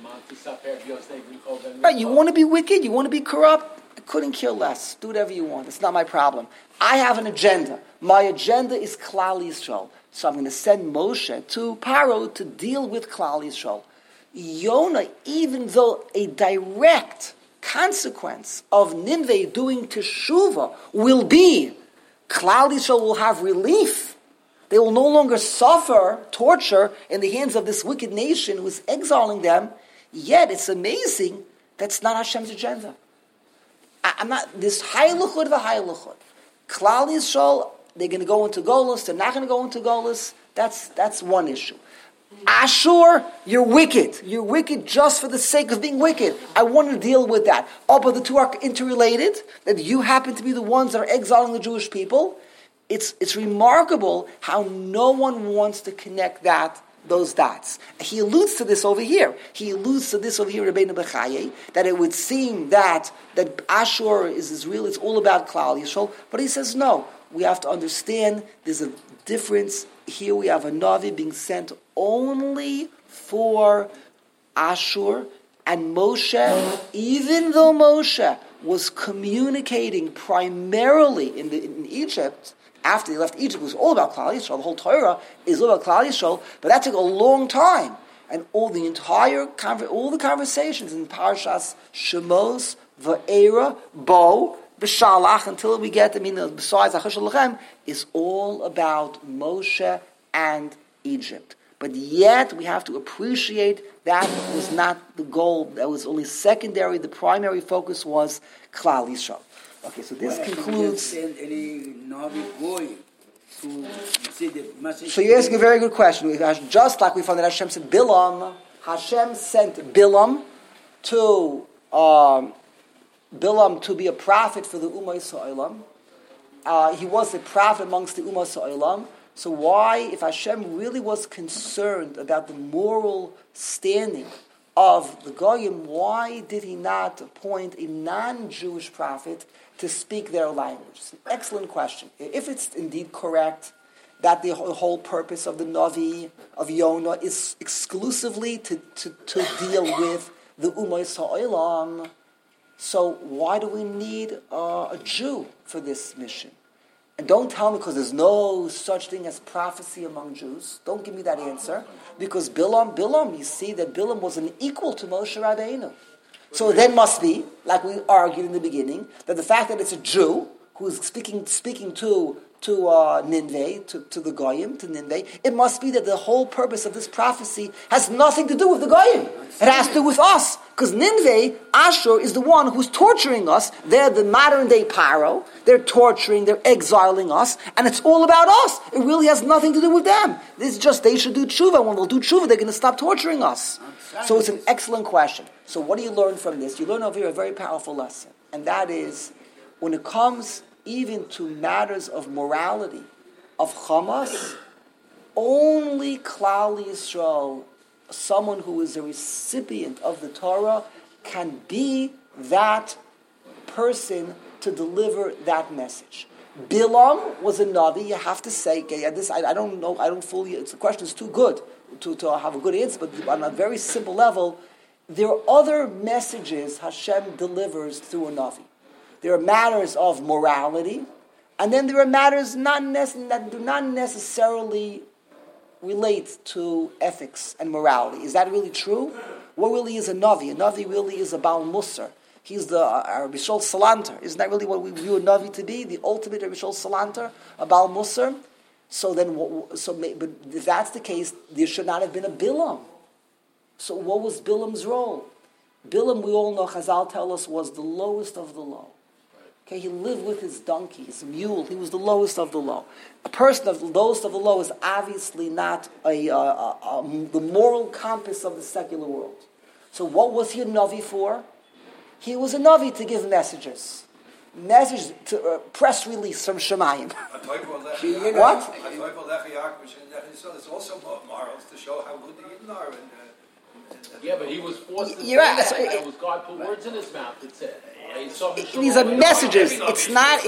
Right, you want to be wicked, you want to be corrupt, I couldn't care less. Do whatever you want. It's not my problem. I have an agenda. My agenda is Klal Yisrael. So I'm going to send Moshe to Paro to deal with Klal Yisrael. Yonah, even though a direct consequence of Nineveh doing teshuvah will be Klal Yisrael will have relief. They will no longer suffer torture in the hands of this wicked nation who is exiling them. Yet it's amazing that's not Hashem's agenda. I'm not this hayluchud v'hayluchud. Klal Yisrael, they're going to go into Golus. They're not going to go into Golus. That's one issue. Ashur, you're wicked. You're wicked just for the sake of being wicked. I want to deal with that. Oh, but the two are interrelated. That you happen to be the ones that are exiling the Jewish people. It's remarkable how no one wants to connect that those dots. He alludes to this over here. Rabbeinu Bechaye, that it would seem that Ashur is real, it's all about Klal Yisrael, but he says no. We have to understand there's a difference. Here we have a Navi being sent only for Ashur, and Moshe, even though Moshe was communicating primarily in Egypt, after he left Egypt, it was all about Klal Yisrael. The whole Torah is all about Klal Yisrael, but that took a long time. And all the conversations in Parshas Shemos, Va'era, Bo, B'Shalach, until we get, besides Achash Lachem, is all about Moshe and Egypt. But yet, we have to appreciate that was not the goal. That was only secondary. The primary focus was Klal Yisrael. Okay, so this concludes. So you're asking a very good question. Just like we found that Hashem said Bilam, Hashem sent Bilam to be a prophet for the Ummah Yisraelim. He was a prophet amongst the Ummah Yisraelim. So why, if Hashem really was concerned about the moral standing of the Goyim, why did he not appoint a non-Jewish prophet to speak their language? It's an excellent question. If it's indeed correct that the whole purpose of the Navi, of Yonah, is exclusively to deal with the Ummah Yisraelim, so why do we need a Jew for this mission? And don't tell me because there's no such thing as prophecy among Jews. Don't give me that answer. Because Bilam, you see that Bilam was an equal to Moshe Rabbeinu. So it then must be, like we argued in the beginning, that the fact that it's a Jew who is speaking to Nineveh, to the Goyim, to Nineveh, it must be that the whole purpose of this prophecy has nothing to do with the Goyim. It has to do with us. Because Nineveh, Ashur, is the one who's torturing us. They're the modern-day Paro. They're torturing, they're exiling us, and it's all about us. It really has nothing to do with them. This is just, they should do tshuva. When they'll do tshuva, they're going to stop torturing us. So it's an excellent question. So what do you learn from this? You learn over here a very powerful lesson. And that is, when it comes even to matters of morality, of Hamas, only Klal Yisrael, someone who is a recipient of the Torah, can be that person to deliver that message. Bilam was a Navi, you have to say, okay, I don't know, I don't fully, the question is too good to have a good answer, but on a very simple level, there are other messages Hashem delivers through a Navi. There are matters of morality, and then there are matters that do not necessarily relate to ethics and morality. Is that really true? What really is a Navi? A Navi really is a Baal Musar. He's the Rabbi Shol Salanter. Isn't that really what we view a Navi to be? The ultimate Rabbi Shol Salanter, a Baal Musar? But if that's the case, there should not have been a Bilam. So what was Bilam's role? Bilam, we all know, Chazal tell us, was the lowest of the low. Okay, he lived with his donkey, his mule. He was the lowest of the low. A person of the lowest of the low is obviously not the moral compass of the secular world. So what was he a Navi for? He was a Navi to give messages. Message to press release from Shemayim. What? There's also morals to show how good the Yidden are. Yeah, but he was forced to say that. That was God put words in his mouth, it said. These are messages. It's not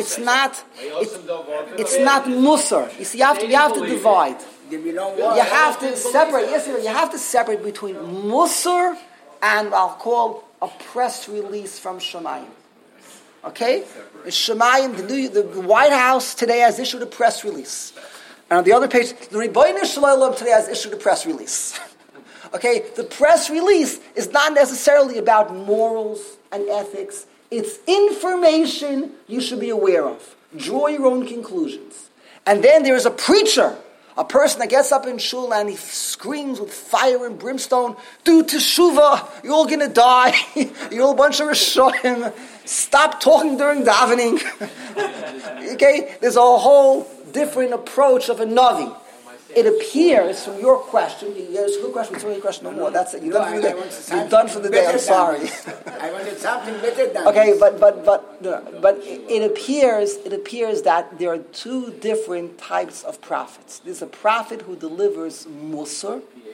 Musar. You see, you have to divide. You have to separate. Yes, you have to separate between Musar and I'll call a press release from Shemayim. Okay? Shemayim, the White House today has issued a press release. And on the other page, the Rebbeinu Shalom today has issued a press release. Okay? The press release is not necessarily about morals and ethics. It's information you should be aware of. Draw your own conclusions. And then there is a preacher, a person that gets up in shul and he screams with fire and brimstone, do teshuvah, you're all going to die, you're all a bunch of Rishonim, stop talking during davening. Okay, there's a whole different approach of a Navi. It appears from your question, it's a good question, it's a question, no more, that's it, you're done for the day. You're done for the day, I'm sorry. I wanted something better than okay, but it appears that there are two different types of prophets. There's a prophet who delivers Musar,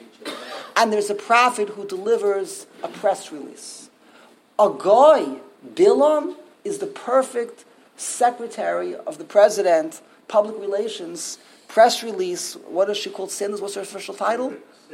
and there's a prophet who delivers a press release. A goy, Bilam, is the perfect secretary of the president, public relations, press release. What is she called? Sanders, what's her official title?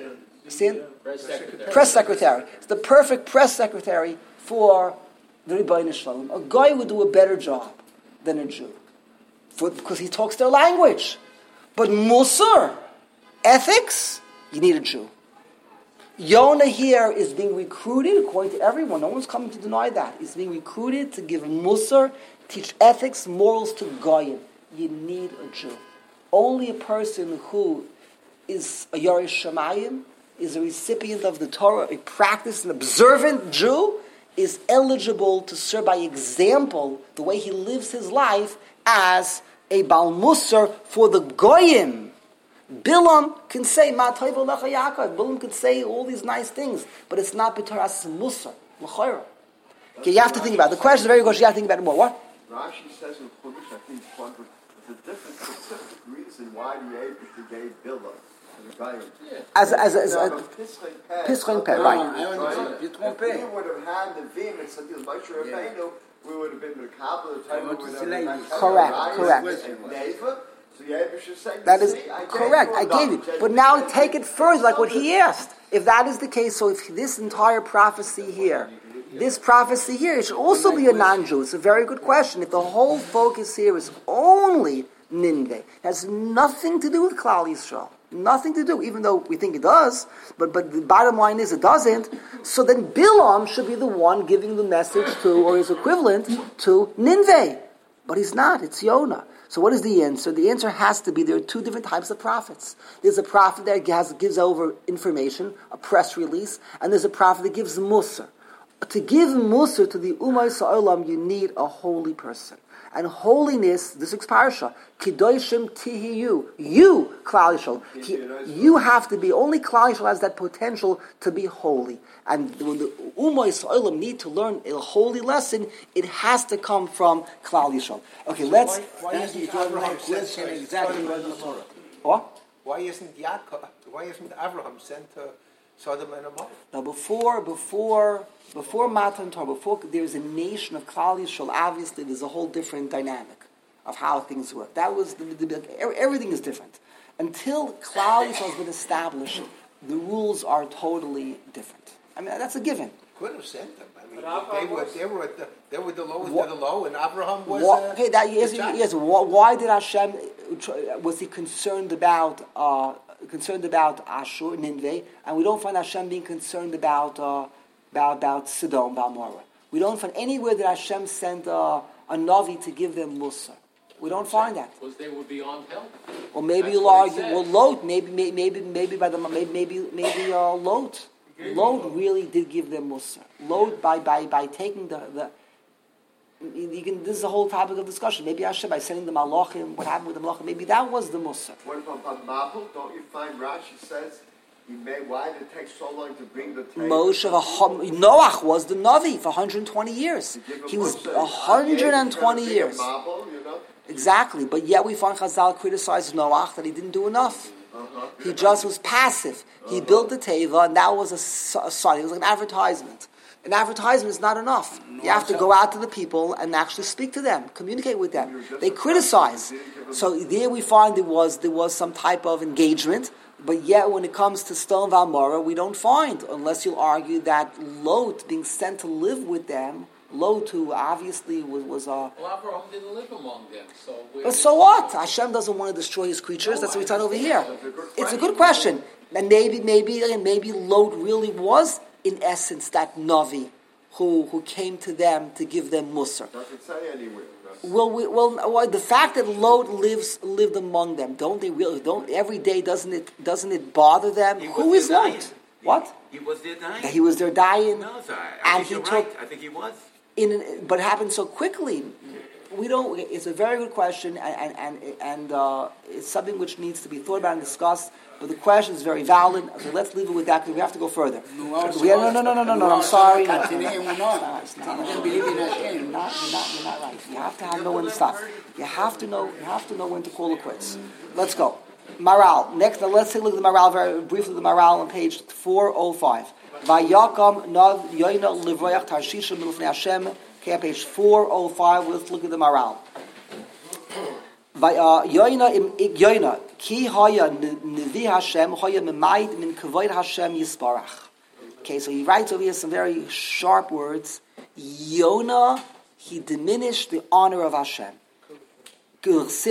Press secretary. It's the perfect press secretary for the Rebbeinu Shalom. A guy would do a better job than a Jew, because he talks their language. But Musar, ethics, you need a Jew. Yonah here is being recruited, according to everyone. No one's coming to deny that. He's being recruited to give Musar, teach ethics, morals to Goyim. You need a Jew. Only a person who is a Yeresh Shamayim, is a recipient of the Torah, a practiced and observant Jew, is eligible to serve by example, the way he lives his life, as a Bal Musar for the Goyim. Bilam can say, Ma Taiva Lecha Yaakov. Bilam can say all these nice things, but it's not B'Toras Musar. L'chayra. Okay, you have to think about it. The question is very good. You have to think about it more. What? Rashi says in Chumash, I think, the different specific reason why the Abishah gave Bilam. As Pischon Peh, right. If we would have had the Vim and Sadil Moshe Rabbeinu, we would have been the Kabbalah, the time we would have been correct. So the Abishah said, that is correct. I gave you. But now take it further, like what he asked. If that is the case, so if this entire prophecy here, it should also be a non-Jew. It's a very good question. If the whole focus here is only Ninveh, has nothing to do with Klal Yisrael. Nothing to do, even though we think it does, but the bottom line is it doesn't. So then Bilam should be the one giving the message to, or his equivalent to, Ninveh. But he's not, it's Yonah. So what is the answer? The answer has to be there are two different types of prophets. There's a prophet that gives over information, a press release, and there's a prophet that gives Musar. To give Musar to the Ummah Sa'olam, you need a holy person. And holiness, this is parsha, Kedoshim Tihiyu, you, Klal Yisrael, you have to be, only Klal Yisrael has that potential to be holy. And when the Ummah Yisraelim need to learn a holy lesson, it has to come from Klal Yisrael. Okay, let's... Why isn't Abraham sent exactly what? Why isn't Abraham sent to Sodom and Gomorrah? Now, before Matan Torah, before there's a nation of Klal Yisrael, obviously there's a whole different dynamic of how things work. That was everything is different. Until Klal Yisrael has been established, the rules are totally different. I mean, that's a given. Could have sent them. I mean, they were the lowest of the low, and Abraham was. Yes. Why did Hashem? Was he concerned about Ashur, Ninveh, and we don't find Hashem being concerned about Sodom, Gomorrah. We don't find anywhere that Hashem sent a Navi to give them Musar. We don't find that. Because they were beyond help. Or maybe you'll argue, Lot, maybe Lot. Lot really did give them Musar. Lot by taking the this is a whole topic of discussion. Maybe Hashem, by sending the Malachim, what happened with the Malachim, maybe that was the Musar. What about Mabul? Don't you find Rashi says, why did it take so long to bring the Torah? Noach was the Navi for 120 years. He was 120 years. Exactly, but yet we find Chazal criticized Noach that he didn't do enough. He just was passive. He built the Teva, and that was a sign. It was like an advertisement. An advertisement is not enough. You have to go out to the people and actually speak to them, communicate with them. They criticize. So there we find there was some type of engagement, but yet when it comes to Sodom and Gomorrah, we don't find, unless you'll argue that Lot being sent to live with them, Lot, who obviously was Well, Abraham didn't live among them, so... But so what? Hashem doesn't want to destroy his creatures. That's what we talk over here. It's a good question. And maybe Lot really was, in essence, that Navi who came to them to give them Musar. Doesn't say anywhere. Well, the fact that Lot lived among them, every day doesn't it bother them? Who is Lot? What? He was there dying. He was there dying. No, sir. I think he was. But it happened so quickly. We don't. It's a very good question, and it's something which needs to be thought about and discussed. But the question is very valid. Okay, let's leave it with that because we have to go further. No. I'm sorry. You're not right. You have to know when to stop. You have to know when to call it quits. Let's go. Maral. Next, now let's take a look at the Maral very briefly. The Maral on page 405. Vayakam Nav Yoina Livroyach Tarshisha Milufnei Hashem. Okay, on page 405. Let's look at the Maral. Yoina Ki Haya Nevi Hashem Haya Memaid Min Kavod Hashem Yisparach. Okay, so he writes over here some very sharp words. Yonah, he diminished the honor of Hashem. The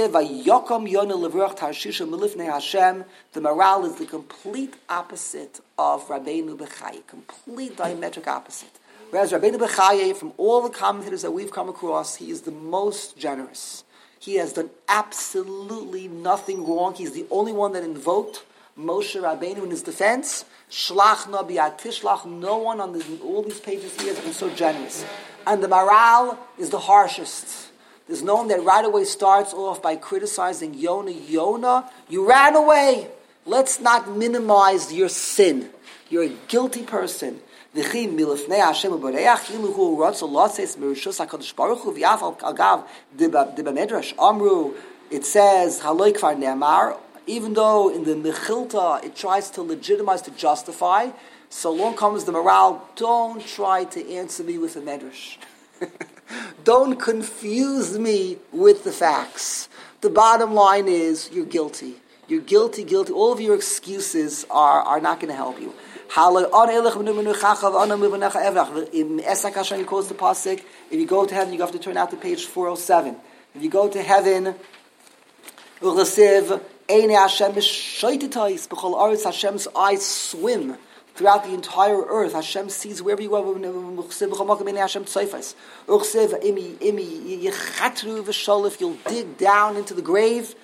Maral is the complete opposite of Rabbeinu Bechaya, complete diametric opposite. Whereas Rabbeinu Bechaya, from all the commentators that we've come across, he is the most generous. He has done absolutely nothing wrong. He's the only one that invoked Moshe Rabbeinu in his defense. Shlach na bi'atishlach. No one on all these pages here has been so generous. And the Maral is the harshest. There's no one that right away starts off by criticizing Yonah. Yonah, you ran away. Let's not minimize your sin. You're a guilty person. It says, even though in the Mechilta it tries to legitimize, to justify, so long comes the Maral, don't try to answer me with a medrash. Don't confuse me with the facts. The bottom line is, you're guilty. You're guilty. All of your excuses are not going to help you. He quotes the pasuk. If you go to heaven, you have to turn out to page 407. If you go to heaven, Hashem's eyes swim throughout the entire earth. Hashem sees wherever you are. You'll dig down into the grave.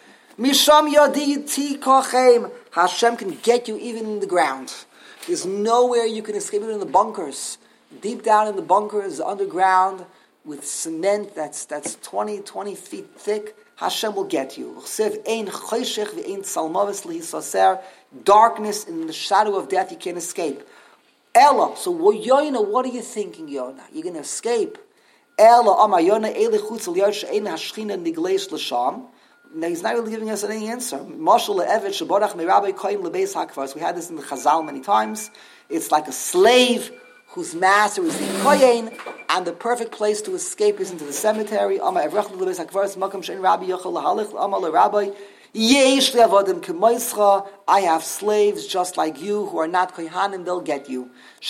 Hashem can get you even in the ground. There's nowhere you can escape, even in the bunkers. Deep down in the bunkers, underground, with cement that's 20 feet thick, Hashem will get you. Darkness in the shadow of death, you can't escape. Ella, so Yonah, what are you thinking, Yonah? You're going to escape. Ella, Amar Yonah, now he's not really giving us any answer. We had this in the Chazal many times. It's like a slave whose master is the Kohen, and the perfect place to escape is into the cemetery. I have slaves just like you who are not Kohanim, they'll get you.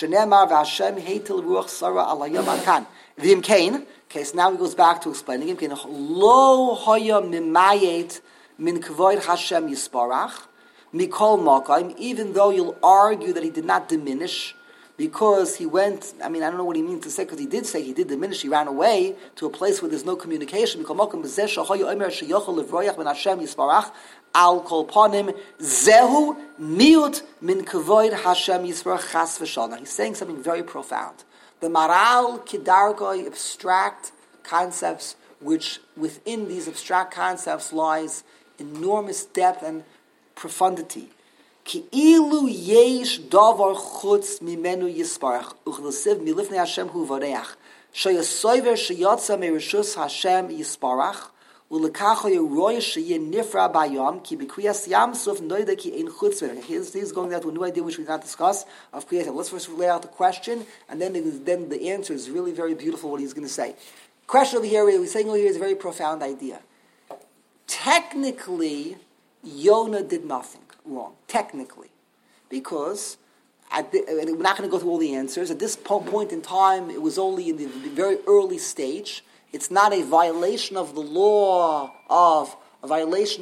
Okay, so now he goes back to explaining him. Lo hoya mimayet min kvoid Hashem yisparach mikol makayim. Even though you'll argue that he did not diminish, because he went. I don't know what he means to say, because he did say he did diminish. He ran away to a place where there's no communication. Mikol makayim b'zeh hoya omer sheyochel levroyach ben Hashem yisparach al kol panim zehu miut min kvoid Hashem yisparach chas v'shana. He's saying something very profound. The Maral Kedarkoi abstract concepts, which within these abstract concepts lies enormous depth and profundity. Ki'ilu yesh davar chutz mimenu yisparach uchlesiv milifnei Hashem hu vareach shayasoiver shayatza merishus Hashem yisparach ulekacho yeroy sheye nifra bayam ki b'kriyas yam suf noida ki ein chutz. He's going down to a new idea which we can't discuss of kriyas. Let's first lay out the question, and then the answer is really very beautiful. What he's going to say. Question over here, we're saying over here, is a very profound idea. Technically, Yonah did nothing wrong. Technically, because we're not going to go through all the answers. At this point in time, it was only in the very early stage. It's not a violation of the law of Navi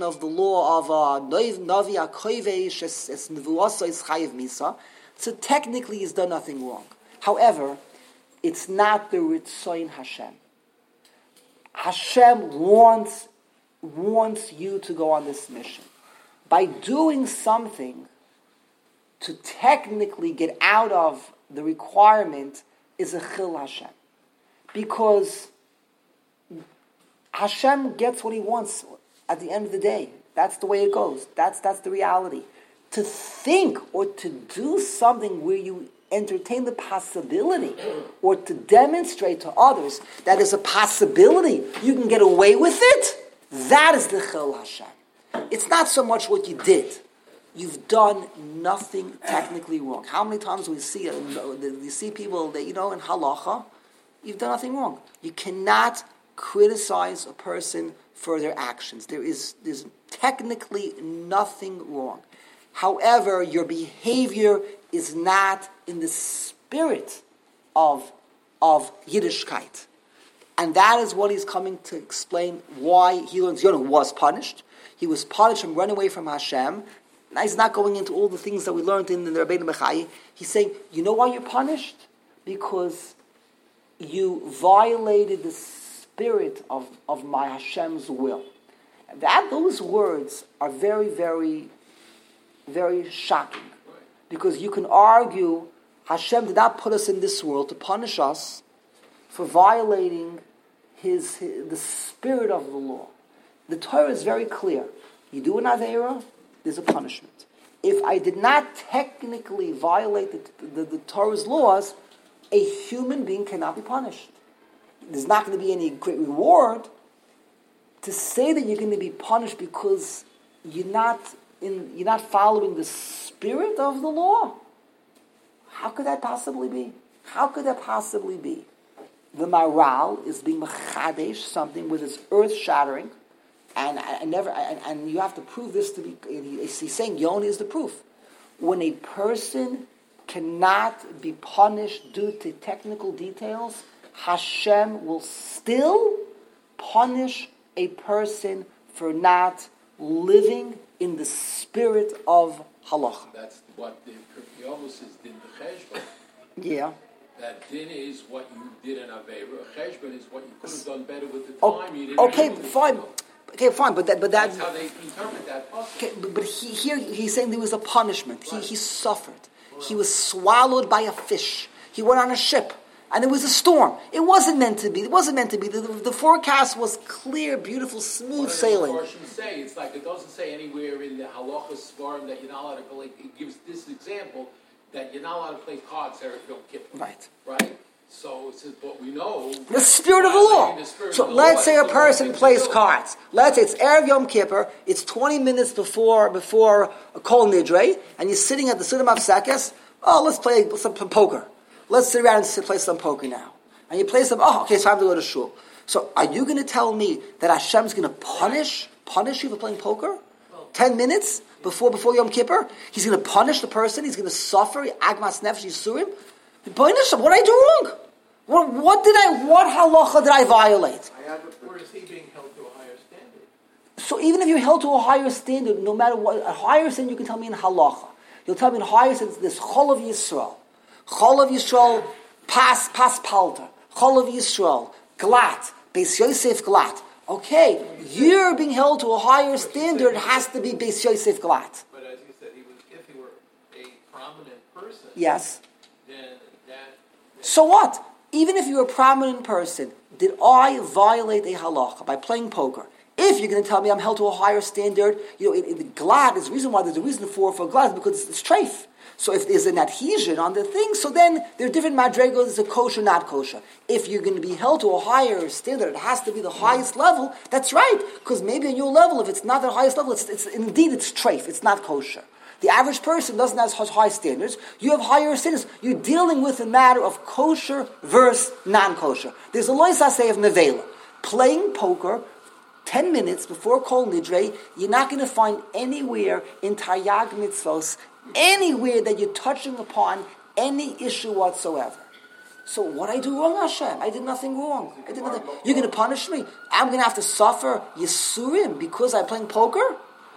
Akoivesh es Nevuasa is Chayiv Misa. So technically he's done nothing wrong. However, it's not the Ritzoin Hashem. Hashem wants you to go on this mission. By doing something to technically get out of the requirement is a Chil Hashem. Because Hashem gets what he wants at the end of the day. That's the way it goes. That's the reality. To think or to do something where you entertain the possibility or to demonstrate to others that there's a possibility you can get away with it, that is the Chil Hashem. It's not so much what you did. You've done nothing technically wrong. How many times we see people that, in halacha, you've done nothing wrong. You cannot criticize a person for their actions. There's technically nothing wrong. However, your behavior is not in the spirit of Yiddishkeit. And that is what he's coming to explain why Hillel Zion was punished. He was punished from running away from Hashem. Now he's not going into all the things that we learned in the Rabbeinu Bechai. He's saying, you know why you're punished? Because you violated the spirit of my Hashem's will. Those words are very, very, very shocking. Because you can argue Hashem did not put us in this world to punish us for violating the spirit of the law. The Torah is very clear. You do an Aveira, there's a punishment. If I did not technically violate the Torah's laws, a human being cannot be punished. There's not going to be any great reward. To say that you're going to be punished because you're not following the spirit of the law, how could that possibly be? How could that possibly be? The Maral is being mechadesh, something with its earth-shattering, and you have to prove this to be. He's saying Yoni is the proof. When a person cannot be punished due to technical details, Hashem will still punish a person for not living in the spirit of halacha. That's what the Yomos is din the cheshbon. Yeah. That din is what you did in Aveira. Cheshbon is what you could have done better with the time. You didn't okay, fine. Okay, fine, but that's how they interpret that possible. Okay, but here he's saying there was a punishment. Right. He suffered. He was swallowed by a fish. He went on a ship, and it was a storm. It wasn't meant to be. The forecast was clear, beautiful, smooth sailing. What does the Farshim say? It's like it doesn't say anywhere in the halacha svarim that you're not allowed to play. It gives this example that you're not allowed to play cards Erev Yom Kippur. Right? So it says, but we know the spirit of the law. So let's say a person plays cards. Let's say it's Erev Yom Kippur. It's 20 minutes before a Kol Nidre, and you're sitting at the Suddam Avsekes. Oh, let's play some poker. Let's sit around and play some poker now. And you play some. Oh, okay, it's time to go to shul. So are you going to tell me that Hashem's going to punish you for playing poker? 10 minutes before Yom Kippur, he's going to punish the person. He's going to suffer. Agmas nefesh yisurim. What did I do wrong? What halacha did I violate? Or is he being held to a higher standard? So even if you're held to a higher standard, no matter what, a higher standard you can tell me in halacha. You'll tell me in higher standard, this Chol of Yisrael. Chol of Yisrael, pas palta. Chol of Yisrael, glat. Beis Yosef glat. Okay, you're being held to a higher standard, it has to be Beis Yosef glat. But as you said, if he were a prominent person, yes. Then so what? Even if you're a prominent person, did I violate a halacha by playing poker? If you're going to tell me I'm held to a higher standard, in glad, there's a reason for glad, because it's treif. So if there's an adhesion on the thing, so then there are different madregos, there's a kosher, not kosher. If you're going to be held to a higher standard, it has to be the highest level, that's right. Because maybe on your level, if it's not the highest level, it's treif, it's not kosher. The average person doesn't have high standards. You have higher standards. You're dealing with a matter of kosher versus non-kosher. There's a lois asay of nevela. Playing poker 10 minutes before Kol Nidre, you're not going to find anywhere in Taryag Mitzvos, anywhere that you're touching upon any issue whatsoever. So what I do wrong, Hashem? I did nothing wrong. You're going to punish me? I'm going to have to suffer Yisurim because I'm playing poker?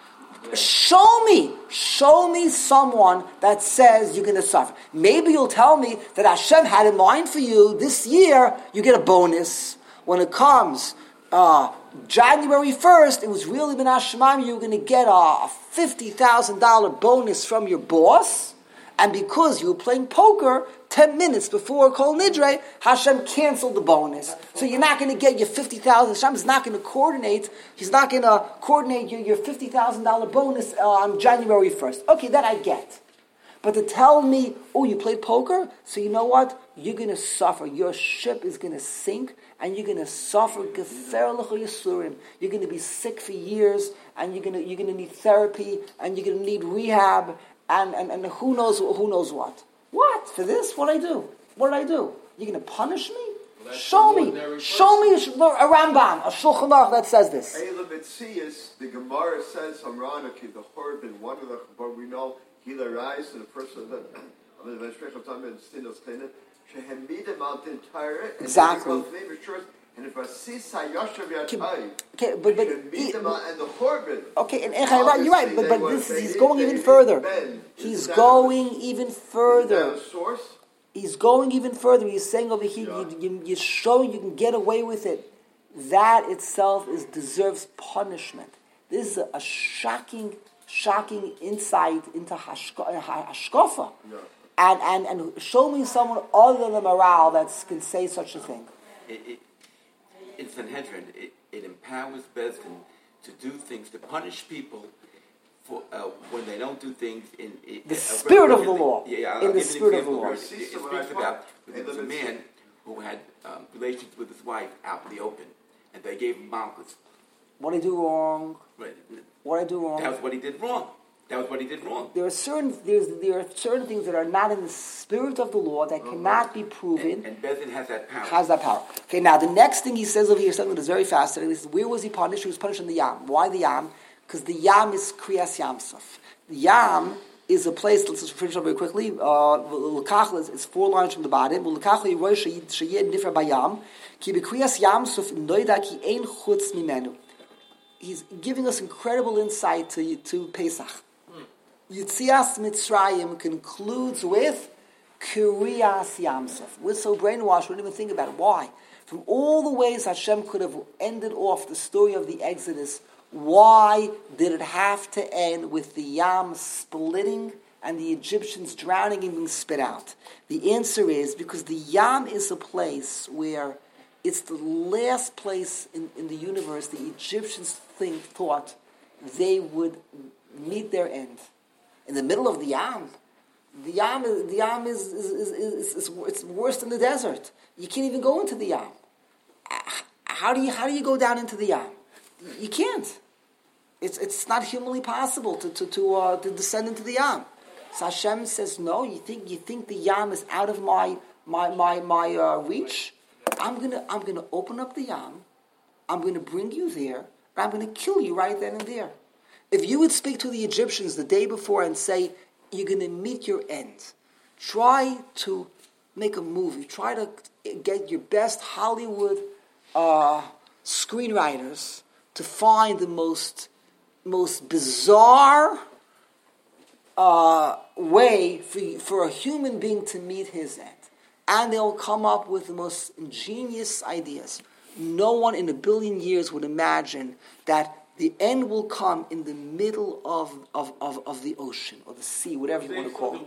Show me someone that says you're going to suffer. Maybe you'll tell me that Hashem had in mind for you this year, you get a bonus. When it comes January 1st, it was really been Hashemam, you were going to get a $50,000 bonus from your boss, and because you were playing poker 10 minutes before Kol Nidre, Hashem canceled the bonus. So you're not going to get your $50,000. Hashem is not going to coordinate. He's not going to coordinate your $50,000 bonus on January 1st. Okay, that I get. But to tell me, oh, you played poker? So you know what? You're going to suffer. Your ship is going to sink, and you're going to suffer. You're going to be sick for years, and you're going to need therapy, and you're going to need rehab, and who knows what. What? For this? What did I do? What did I do? You're going to punish me? Well, Show me a Rambam, a Shulchan Aruch that says this. The Gemara says Hamranaki, the Horban, one of the, but we know he rise to the person that exactly. And if I see Sayashav okay, but and the Horban. Okay, and you're right, but he's going even further. He's going even further. He's going even further. He's saying over here, you're showing you can get away with it. That itself deserves punishment. This is a shocking insight into hashkafa. And show me someone other than the morale that can say such a thing. In Sanhedrin, it empowers Bezdin to do things, to punish people for when they don't do things in the spirit of the law. In the spirit of the law. It speaks about there was a man who had relations with his wife out in the open, and they gave him malchus. What did he do wrong? Right. What did I do wrong? That was what he did wrong. There are certain things that are not in the spirit of the law that cannot be proven. And Bezdin has that power. Okay, now the next thing he says over here, something that is very fascinating. He says, where was he punished? He was punished in the Yam. Why the Yam? Because the Yam is Kriyas Yamsuf. The Yam is a place, let's just finish up very quickly. L'kach is 4 lines from the bottom. L'kach li'roy sheyeh nifra bayam. Ki b'kriyas Yamsuf noida ki ein chutz mimenu. He's giving us incredible insight to Pesach. Yitzias Mitzrayim concludes with Kriyas Yamsuf. We're so brainwashed, we don't even think about it. Why? From all the ways Hashem could have ended off the story of the Exodus, why did it have to end with the Yam splitting and the Egyptians drowning and being spit out? The answer is because the Yam is a place where it's the last place in the universe the Egyptians thought they would meet their end. In the middle of the Yam is it's worse than the desert. You can't even go into the Yam. How do you go down into the Yam? You can't. It's not humanly possible to descend into the Yam. So Hashem says, no. You think the Yam is out of my reach? I'm gonna open up the Yam. I'm gonna bring you there, and I'm gonna kill you right then and there. If you would speak to the Egyptians the day before and say, you're going to meet your end, try to make a movie, try to get your best Hollywood screenwriters to find the most bizarre way for a human being to meet his end. And they'll come up with the most ingenious ideas. No one in a billion years would imagine that the end will come in the middle of the ocean or the sea, whatever you want to call it.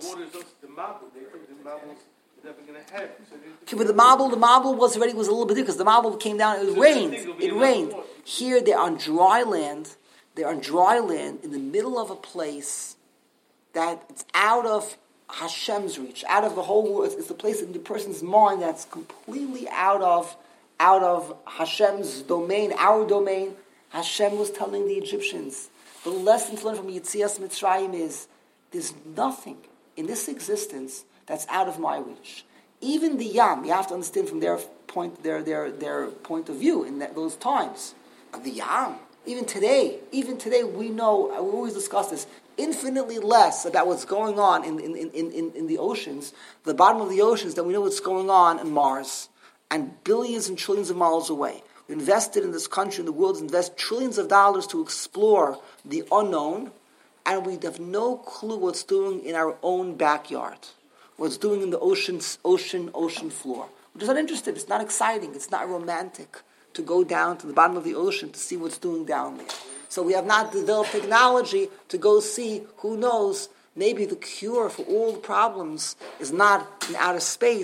Okay, but the marble was a little bit different because the marble came down. It rained. Here they're on dry land. They're on dry land in the middle of a place that it's out of Hashem's reach, out of the whole world. It's the place in the person's mind that's completely out of Hashem's domain, our domain. Hashem was telling the Egyptians, the lesson to learn from Yitzias Mitzrayim is, there's nothing in this existence that's out of my reach. Even the Yam, you have to understand from their point of view in those times. The Yam, even today, we know, we always discuss this, infinitely less about what's going on in the oceans, the bottom of the oceans, than we know what's going on in Mars, and billions and trillions of miles away. We invested in this country, in the world, invest trillions of dollars to explore the unknown, and we have no clue what's doing in our own backyard, what's doing in the ocean floor. We're just not interested. It's not exciting. It's not romantic to go down to the bottom of the ocean to see what's doing down there. So we have not developed technology to go see, who knows, maybe the cure for all the problems is not in outer space,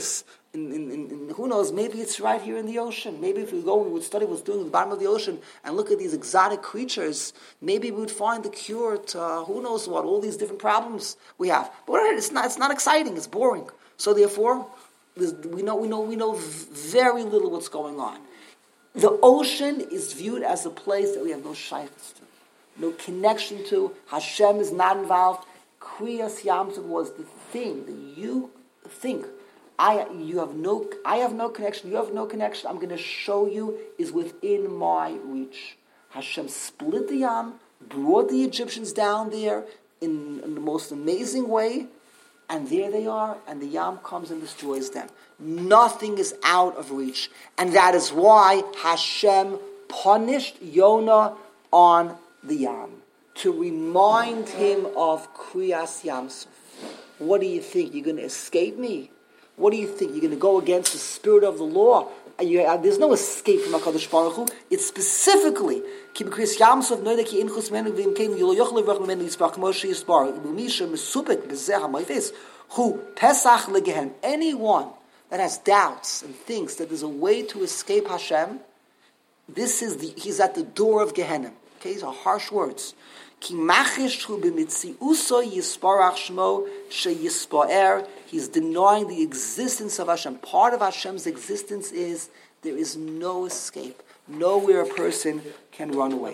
in who knows, maybe it's right here in the ocean. Maybe if we would study what's doing at the bottom of the ocean and look at these exotic creatures, maybe we would find the cure to who knows what, all these different problems we have. But it's not exciting, it's boring. So therefore, we know very little what's going on. The ocean is viewed as a place that we have no shaykhs to, no connection to. Hashem is not involved. Kriyas Yamsuf was the thing that you think, I have no connection, you have no connection, I'm going to show you is within my reach. Hashem split the Yam, brought the Egyptians down there in the most amazing way, and there they are, and the Yam comes and destroys them. Nothing is out of reach. And that is why Hashem punished Yonah on the Yam, to remind him of Kriyas Yamsuf. What do you think? You're going to escape me? What do you think? You're going to go against the spirit of the law? There's no escape from HaKadosh Baruch Hu. It's specifically anyone that has doubts and thinks that there's a way to escape Hashem, he's at the door of Gehenna. Okay, these are harsh words. He's denying the existence of Hashem. Part of Hashem's existence is there is no escape, nowhere a person can run away.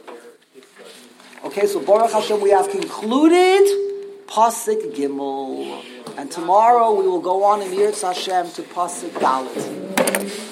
Okay, so Baruch Hashem, we have concluded Pasuk Gimel, and tomorrow we will go on in Yirtz Hashem to Pasuk Dalet.